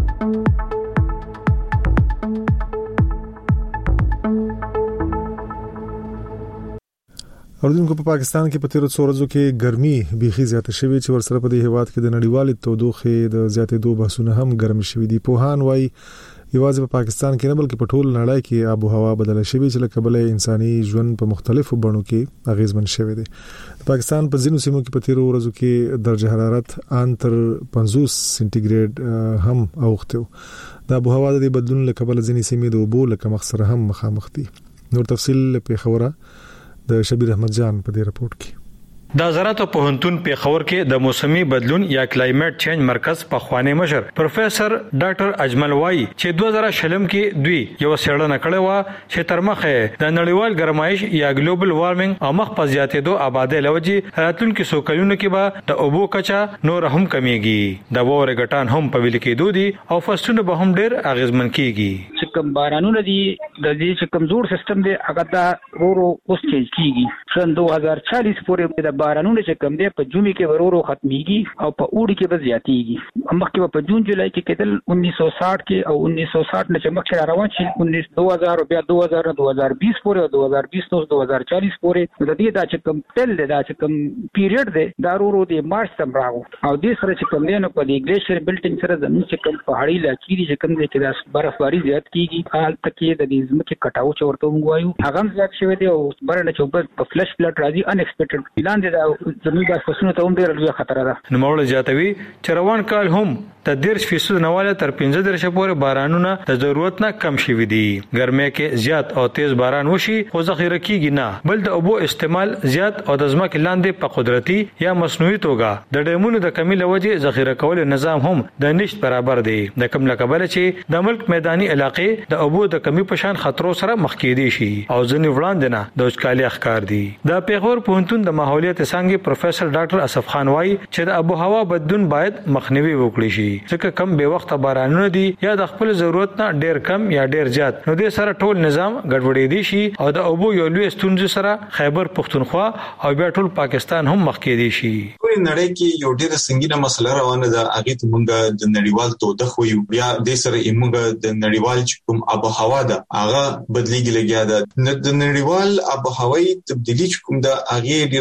A: اردوونکو په پاکستان کې په تیرو څو ورځو کې ګرمي بيخي زیاته شوې چې ورسره په دې هیواد کې د نړیوالې تودوخې د زیاتېدو بحثونه هم ګرم شوي دي. پوهان وايي یوازې په پاکستان کې نه بلکې په ټول نړۍ کې آب او هوا بدله شوې چې لکه بل انساني ژوند په مختلفو بڼو کې اغیزمن شوی دی. پاکستان په ځینو سیمو کې په تیرو ورځو کې درجه حرارت ان تر 50 سنټیګریډ هم اوخته. د آب او هوا د بدلون له کبله ځینې سیمې د اوبو له کمښت سره هم مخامخ دي. نور تفصیل په خبره د شبیر احمد جان په دې رپورت کې.
X: د زراعت پوهنتون په خبر کې د موسمي بدلون یا کلایمټ چینج مرکز په خوانی مشر پروفیسور ډاکټر اجمل وای چې 2020 کې دوی یو څېړنه کړې و چې تر مخه د نړیوال ګرمایش یا ګلوبل وارمنګ او مخ په زیاتېدو آبادی لوجي راتلونکو سو کلونو کې به د اوبو کچا نور هم کمیږي. د وور غټان هم په ویل کې دودي او فصلونه به هم ډېر اغیزمن کیږي.
L: چې کوم بارانونه دي د دې چې کمزور سیستم دی هغه دا ورو اوس کېږي. سن 2040 پورې د بارانونه چې کم دی په جون کې ورورو ختميږي او په اوړي کې به زیاتېږي. مخکې په جون جولای کې کېدل 1960 کې او 1960 نه چې مخکې روان شي 2000 بیا 2000 2020 پورې او 2020 نو 2040 پورې د دې دا چې کم تل دا چې کم پیریډ دی دا ورورو د مارچ سم راغو او دې سره چې کم دی نو په دې ګلیشر بلټینګ سره زموږ چې کم پهاړي علاقې دي چې کم دی چې د برفباري زیات کیږي حال تکي د دې ځمکې کټاو چورته وایو هغه زیات شوی دی او برنه چوبه په فلش فلډ راځي ان ایکسپیکټډ اعلان دی دا زموږ د فصلونو ته هم ډېر لوی خطر ده.
X: نو موږ زیاتوي چې روان کال هم د 10% نواله تر 15% پورې بارانونه د ضرورت نه کم شوي دي. ګرمۍ کې زیات او تیز باران وشي خو ذخیره کیږي نه بل د اوبو استعمال زیات او د ځمکې لاندې په قدرتي یا مصنوعي توګه د ډیمونو د کمی لوجه ذخیره کول نظام هم د نشټ برابر دی. د کم لکبل چې د ملک میداني علاقې د اوبو د کمی په شان خطرو سره مخ کېدي شي او ځنې وړاندې نه د وچکالي ښکار دي. د پیغور پوهنتون د ماحولیت څنګه پروفیسور ډاکټر اسف خان وای چې د آب او هوا بدلون باید مخنیوي وکړي شي ځکه کم به وخت بارانونه دي یا د خپل ضرورت نه ډیر کم یا ډیر زیات نو د سره ټول نظام ګډوډې دي شي او د اوبو یو لوی ستونزې سره خیبر پختونخوا او بیا ټول پاکستان هم مخ کې دي شي.
M: کوم نړۍ کې یو ډیر سنگینه مسله روانه ده هغه ته موږ د نړیوال تودوخه یو بیا د سره موږ د نړیوال کوم آب او هوا ده هغه بدلیږي لګیا ده د نړیوال آب او هوایي تبدیلی کوم ده هغه ډیر مختلف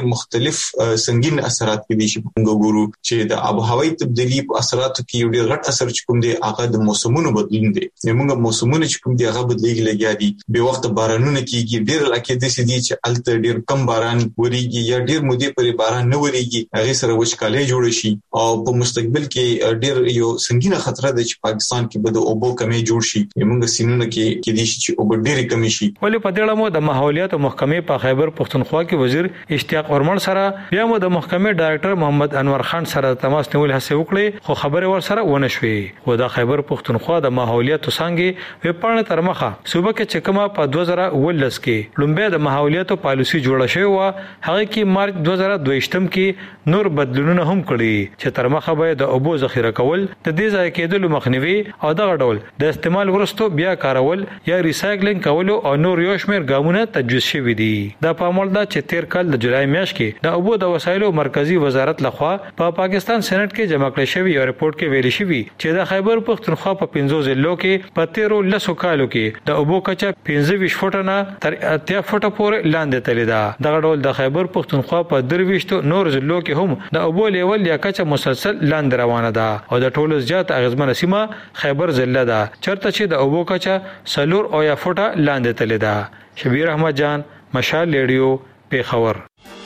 M: مختلف سنگین اثرات کې دي چې موږ ګورو چې د آب هوایي تبدیلی په اثراتو کې یو ډېر غټ اثر چې کوم دی هغه د موسمونو بدلون دی. موږ موسمونه چې کوم دی هغه بدلېږي لګیا دي، به وخت بارانونه کیږي، ډېر علاقې د سې دي چې الته ډېر کم باران وریږي یا ډېر مودې پورې باران نه وریږي، هغه سره وچکالي جوړ شي او په مستقبل کې ډېر یو سنگینه خطر ده چې پاکستان کې به د اوبو کمی جوړ شي. موږ سینونه کې دي چې اوبو ډېر کمی شي.
X: ولې په دې اړه مو د ماحولیات محکمې په خیبر پښتونخوا کې وزیر اشتیاق ورمن سره بیا مو د محکمې ډایرکټر محمد انور خان سره تماس نیول هڅه وکړې، خو خبره ور سره ونه شوې. و د خیبر پښتونخوا د ماحولیات څنګه وپاڼه تر مخه صوبه کې چې کومه په 2019 کې لومبه د ماحولیات پالیسي جوړه شوې و، هغه کې مارچ 2022 کې نور بدلونونه هم کړي چې تر مخه به د اوبو ذخیره کول، د دې ځای کېدلو مخنیوي او دغه ډول د استعمال ورستو بیا کارول یا ریسایکلینګ کول او نور یو شمېر ګامونه تجویز شوي دي. دا په عمل ده چې تیر کال د جولای میاشت کې د اوبو د وسایلو مرکزی وزارت لخوا په پاکستان سېنات کې جمع کړی شوی یو رپورت کې ویل شوی چې د خیبر پښتونخوا په 15 ضلعو کې په 13 کالو کې د اوبو کچه 25 فوټه نه تر 80 فوټه پورې لاندې تللی ده. دغه ډول د خیبر پښتونخوا په 23 نور ضلعو کې هم د اوبو لیول یا کچه مسلسل لاندې روانه ده او د ټولو زیات اغیزمنه سیمه خیبر ضلع ده چرته چې د اوبو کچه 4 او یا فوټه لاندې تللی ده. شبیر احمد جان، مشال ریډیو، پیښور.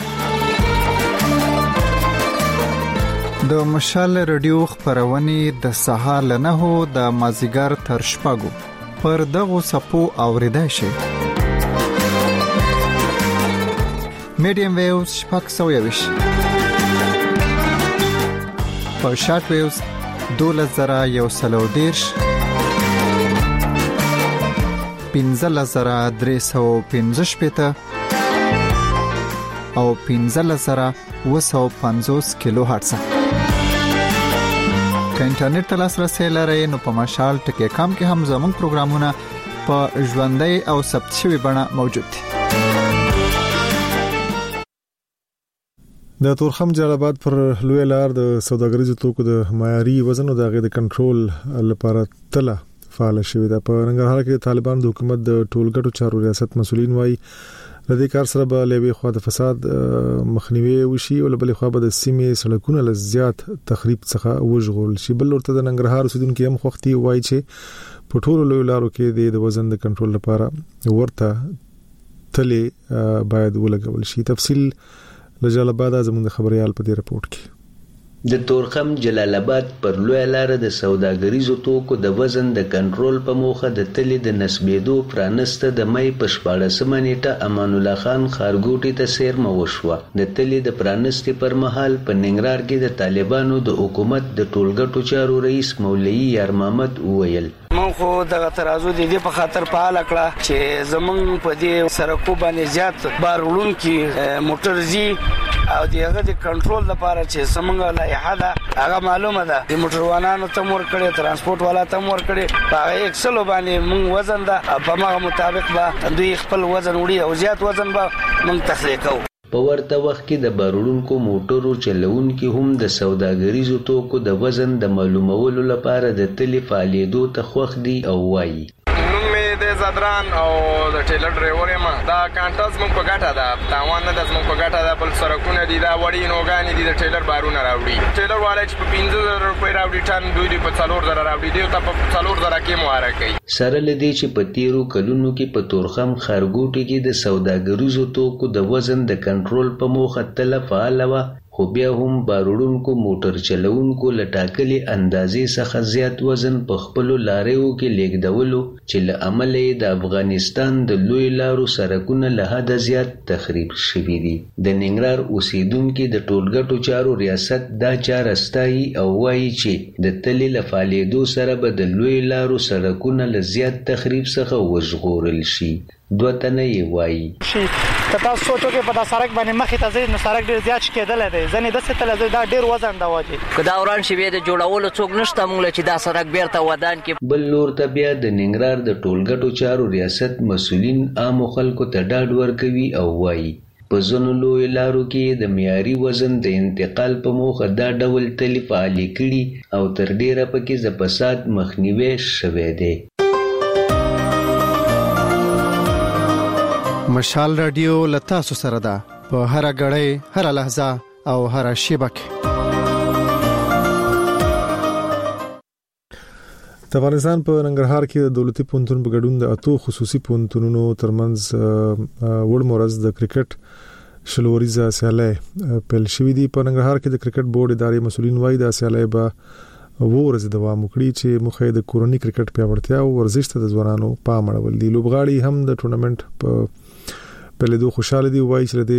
C: د مشال ریډیو خبرونه د سهار له 9 د مازیګر تر شپږو پر دغه سپو اوریدای شي. میډیم ویوز شپږ سویوش په شارټ ویوز 12110 15315 او 15750 کیلو هرتز. که انټرنیټ ته لاسرسي لرئ نو په مشال ټکی کام کې هم زموږ پروګرامونه په ژوندۍ او ثبت شوی بڼه موجود دي.
A: د تورخم جلال پر لوی لار د سوداګریزو توکو د معیاري وزن او د غیر کنټرول لپاره تله فعال شوې ده. په ننګرهار کې طالبان د حکومت د ټولګټو چارو ریاست مسولین وایي د دې کار سره به لوي خوا د فساد مخنیوي وشي او بلې خوا به د سیمې سړکونو له زیات تخریب څخه وژغورل شي. بل ورته د ننګرهار اوسیدونکو هم خوختي وایي چې په ټولو لوی لارو کې د وزن د کنټرول لپاره ورته تله باید ولګول شي. تفصیل له جلال آباد زموږ خبريال په دې رپورت کې.
N: د تورخم جلال آباد پر لوی لار د سوداګریزو توکو د وزن د کنټرول په موخه د تلې د نسبېدو پرانسته د مې په 14 نیټه امان الله خان خارګوټي ته سیرمه وشوه. د تلې د پرانستې پر مهال په ننګرهار کې د طالبانو د حکومت د ټولګټو چارو رئیس مولوي یار محمد وویل
O: مون خو دغه ترازو د دې په خاطر فعال کړه چې زمون په دې سرکو باندې زیات بار وړون کې موټر زی او دغه د کنټرول لپاره چې زمونږ لایحه ده هغه معلومه ده د موټروانانو ته مور کړي ترانسپورت والا ته مور کړي هغه 100 باندې مون وزن ده په هغه مطابق به دوی خپل وزن وړي او زیات وزن به مون تخلیق کوو.
N: په ورته وخت کې د بارونکو موټرو چلوونکي هم د سوداګریزو توکو د وزن د معلومولو لپاره د تلې فعالیدو ته خوښ دي او وایي
P: د زدران او د ټیلر ډرایور یم دا کانټاس مونږ په ګټه ده تاوان نه د مونږ په ګټه ده بل سرکونه دي دا وړي نوګانی دي د ټیلر بارونه راوړي ټیلر والے چې په 15000 روپۍ راوړي ټن دوی په 4000 راوړي دی ته په 4000 کې مواره کوي.
N: سره لدی چې په تیرو کلونو کې په تورخم خارګوټي کې د سوداګریزو توکو د وزن د کنټرول په موخه تل فعال و خو بیا هم باروړونکو موټر چلوونکو لټاکلي اندازې څخه زیات وزن په خپل لاریو کې لیږدولو چې له عمله د افغانستان د لوی لارو سرکونه له حد زیات تخریب شوي دي. د ننګرهار اوسیدونکو د ټولګټو چارو ریاست دا چاره ستایي او وایي چې د تلې له فعالیدو سره به د لوی لارو سرکونه له زیات تخریب څخه وژغورل شي. دوه تنه یې وایي
Q: که تاسو سوچو کې په دا سړک باندې مخې ته ځئ نو سړک ډېر زیات کېدلی دی ځینې داسې تللی دی دا ډېر وزن ده وجې
Z: که دا وران شي بیا د جوړولو څوک نشته موږ له چې دا سړک بیرته ودان کړي.
N: بل لور ته بیا د ننګرهار د ټولګټو چارو ریاست مسؤلین عامو خلکو ته ډاډ ورکوي او وایي په ځینو لویو لارو کې د معیاري وزن د انتقال په موخه دا ډول تلې فعالې کړي او تر ډېره پکې د فساد مخنیوی شوی دی.
C: مشال رادیو لتا سره ده
R: په هر غړې هر لحظه او هر شیبه کې.
A: د افغانستان په ننګرهار کې د دولتي پونتون په ګډون د اتو خصوصي پونتونونو ترمنځ وړمورز د کرکټ شلوریزه سیالي پیل شوې دي. په ننګرهار کې د کرکټ بورډ ادارې مسولین وایي د سیالي به ورځ دوام وکړي چې مخه د کورنۍ کرکټ پیاوړتیا او ورزش ته د ځوانانو پام اړول دي. لوبغاړي هم د ټورنمنت په لیدو خوشاله دي. وایي چې د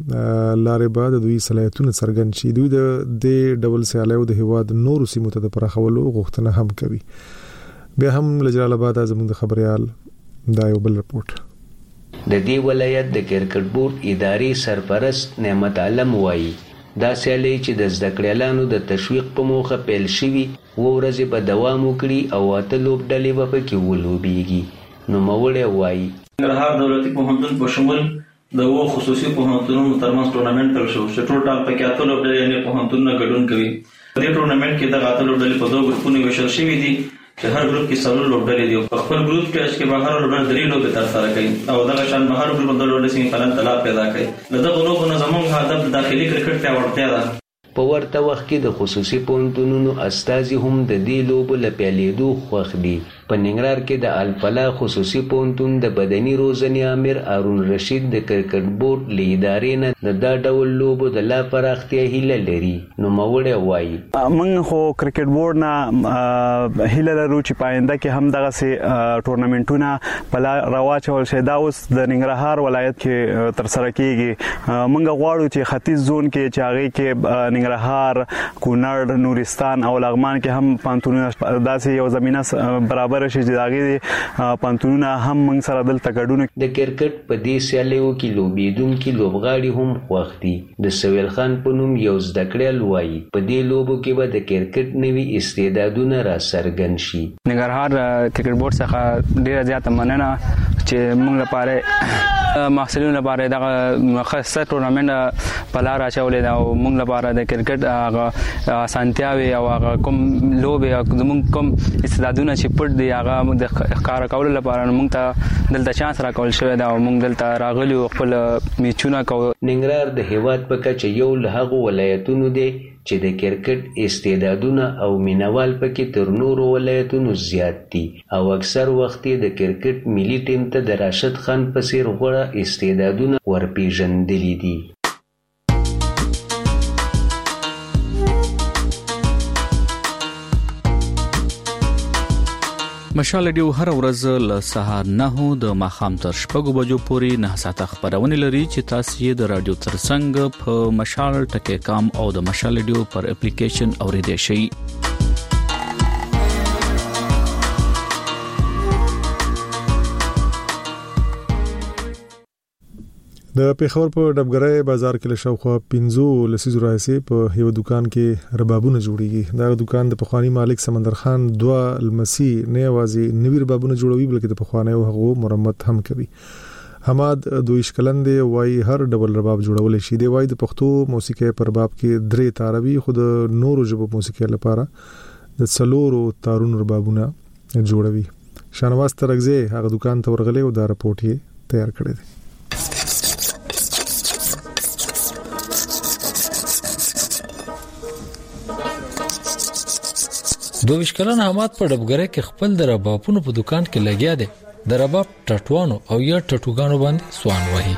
A: لارې بعد دوی صلاحیتونه څرګند شي. دوی د ډبل سیالي او د هواد نورو سیمو ته د پراخولو غوښتنه هم کوي. بیا هم لجلال آباد زموږ د خبريال دا یو بل رپورټ.
N: د دې ولایت د کرکټ بورډ اداري سرپرست نعمت عالم وایي دا سیالي چې د زده کړیالانو د تشویق په موخه پیل شوی ورځې په دوام وکړي او اته لوبډلې به پکې ولوبېږي. نو موړی وایي
S: ننګرهار دولتي پوهنتون په شمول د خصوصي پوهنتونونو ترمنځ ټورنمنت پیل شو چې ټوټال پکې اته لوبډلې یعنې پوهنتونونه ګډون کوي. په دې ټورنمنت کې د اته لوبډلې په دوه ګروپونو ویشل شوي دي چې هر ګروپ کې څلور لوبډلې دي. په خپل ګروپ کې چې به هر لوبډله درې لوبې ترسره کوي او دغه شان به هر ګروپ د لوبډلې سیمې فلن طلب پیدا کوي. دغه لوبو نه زموږ هدف د داخلي کرکټ پیاوړتیا ده.
N: په ورته وخت کې د خصوصي پوهنتونونو استازي هم د دې لوبو له پیلېدو خوښ دي. په ننګرهار کې د الفلاح خصوصي پوهنتون د بدني روزنې امیر هارون رشید د کرکټ بورډ له ادارې نه د دا ډول لوبو د لا پراختیا هیله لري. نو موړی وایي
T: موږ خو کرکټ بورډ نه هیله لرو چې پاینده کې هم دغه سي ټورنمنټونه په رواچول شي. دا اوس د ننګرهار ولایت کې تر سره کیږي. موږ غواړو چې ختیځ زون کې چې هغه کې ننګرهار، کونړ، نورستان او لغمان کې هم پانتونونه داسې یو زمينه برابر شي چې داغي پانتونونه هم موږ سره دلته ګډون.
N: د کرکټ په دې سیالیو کې لوبېدونکي لوبغاړي هم خوښ دي. د سویل خان په نوم یو زده کړیال وایي په دې لوبو کې به د کرکټ نوي استعدادونه را څرګند شي.
U: ننګرهار کرکټ بورډ څخه ډیره زیاته مننه چې موږ لپاره محصلینو لپاره دغه خاصه ټورنمنت په لار اچولې ده او موږ لپاره د کرکټ هغه اسانتیاوي او هغه کوم لوبې زموږ کوم استعدادونه چې پټ دي هغه موږ د ښکار کولو لپاره موږ ته دلته چانس راکول شوی دا او موږ دلته راغلي خپل میچونه کوو.
N: ننګرهار د هیواد په کچه یو له هغو ولایتونو دی چې د کرکټ استعدادونه او مینوال پکې تر نورو ولایتونو زیات دي او اکثر وخت د کرکټ ملي ټیم ته د راشد خان په څیر غوړه استعدادونه ورپېژندلي دي.
V: مشال ډیو هر ورځ له سهار 9 د ماخام تر 6 بجو پورې 9 ساعته خبرونه لري چې تاسو یې د رادیو ترڅنګ په مشال ټکی کام او د مشال ډیو پر اپلیکیشن اوریدئ شئ.
A: د پیښور په ډبګرای بازار کې له شاوخوا 15 لسیزو راځي په یو دکان کې ربابونه جوړیږي. دا دکان د پخوانی مالک سمندر خان دوا المسی نه وازي نویر ربابونه جوړوي بلکې د پخوانی هغه مرمت هم کوي. حماد دویش کلند وای هر ډبل رباب جوړول شي. دی وای د پښتو موسیقي پر رباب کې درې تاروي خود نورو ژبو موسیقي لپاره د څلورو تارونو ربابونه جوړوي. شانواز ترغزه هغه دکان ته ورغلی او دا رپورټ یې تیار کړی دی.
W: دویش کلن حماد په ډبګره کې خپل د ربابونو په دکان کې لګیا دی. د رباب ټټوانو او یا ټټوګانو باندې سوان وهي.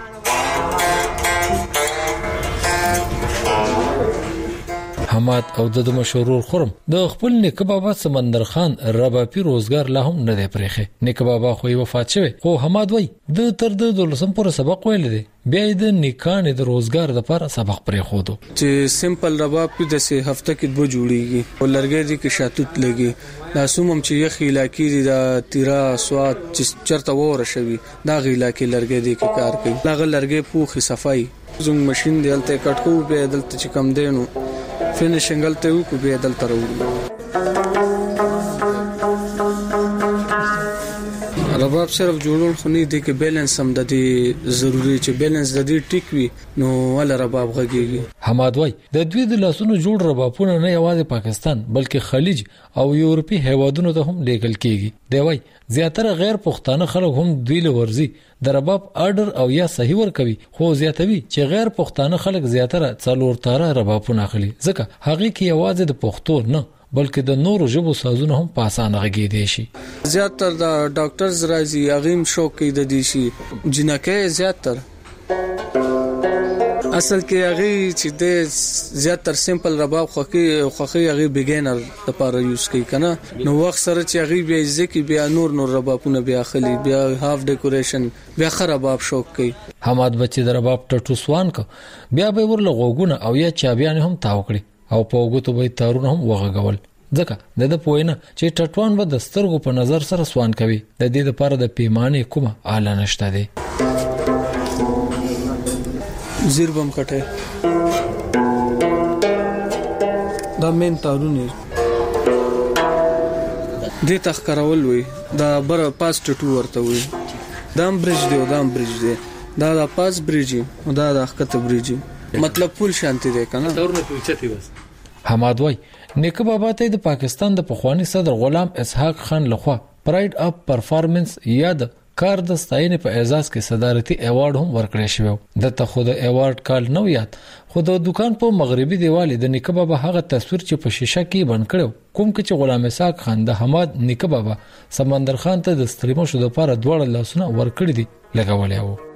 W: حماد او د مشهور خرم د خپل نیکه بابا سمندر خان ربابي روزګار لا هم نه دی پرېخه. نیکه بابا خو وفات شوی خو حماد وای د تر د لسم پورې سبق ویل دی. بیا د نیکانې د روزګار لپاره سبق پرې خودو
Y: چې سیمپل رباب په دسه هفته کې دوه جوړیږي او لرګي دي کې شاتوت لګي. دا سومم چې یخ علاقې دي دا تیرا سواد چې چرته وره شوی دا غی علاقې لرګي دي کې کار کوي. دا لرګي پوخي صفای زوم ماشين دی الته کټکو به دلته چې کم دینو فینیشنګ الته کو به دلته وروړو. رباب صرف جوړول خو نه دی کې بیلانس هم د دې ضروری چې بیلانس د دې ټیک وي نو ول رباب غږیږي.
W: حماد وای د دوی د لاسونو جوړ ربابونه نه یوازې پاکستان بلکې خلیج او یورپی هیوادونو ته هم لیږل کیږي. دی وای زیاتره غیر پښتانه خلک هم دوی له ورزي د رباب آرډر او یا صحیح ور کوي خو زیاتوي چې غیر پښتانه خلک زیاتره څلور تاره ربابونه اخلي ځکه هغه کې یوازې د پښتو نه بلکې د نورو ژبو سازونه هم په اسانه غږیدي شي.
Y: زیاتره د ډاکټرز راځي اغیم شوق کوي د دې شي جنکه زیاتره اصل کې هغه چې د زیاتره سیمپل رباب خوخي هغه بیګینر لپاره یوز کوي کنه نو وخت سره چې هغه بیا ځکه بیا نور ربابونه بیا خلی بیا هاف ډیکوریشن بیا خراباب شوق کوي.
W: حماد بچي د رباب ټټو سوان کو بیا به ورله غوګونه او یا چابيان هم تاو کړی او په وګتو به تارونه هم وغږول ځکه د پوینه چې ټټوان به د سترګو په نظر سره سوان کوي د دې لپاره د پیمانه کومه اعلی نشته دی.
Y: زیر بم کټه دا مین تارونه د تخکرول وي دا بر پاس ټټو ورته وي دام برج دی او دام برج دی دا د پاس برج او دا د حقته برج مطلب پول شانتي دی کنه تورونه پوچتي بس.
W: حماد وای نیکه بابا ته د پاکستان د پخوانی صدر غلام اسحاق خان لخوا پراید اپ پرفارمنس یا د کار د ستاینې په اعزاز کې صدارتي ایوارډ هم ورکړی شو. د ته خود ایوارډ کال نو یاد خو د دکان په مغربي دیوال د نیکه بابا هغه تصویر چې په شیشه کې بند کړو کوم چې غلام اسحاق خان د حماد نیکه بابا سمندر خان ته د ستړي شو د لپاره دوړ لاسونه ورکړی دي لګولې وو.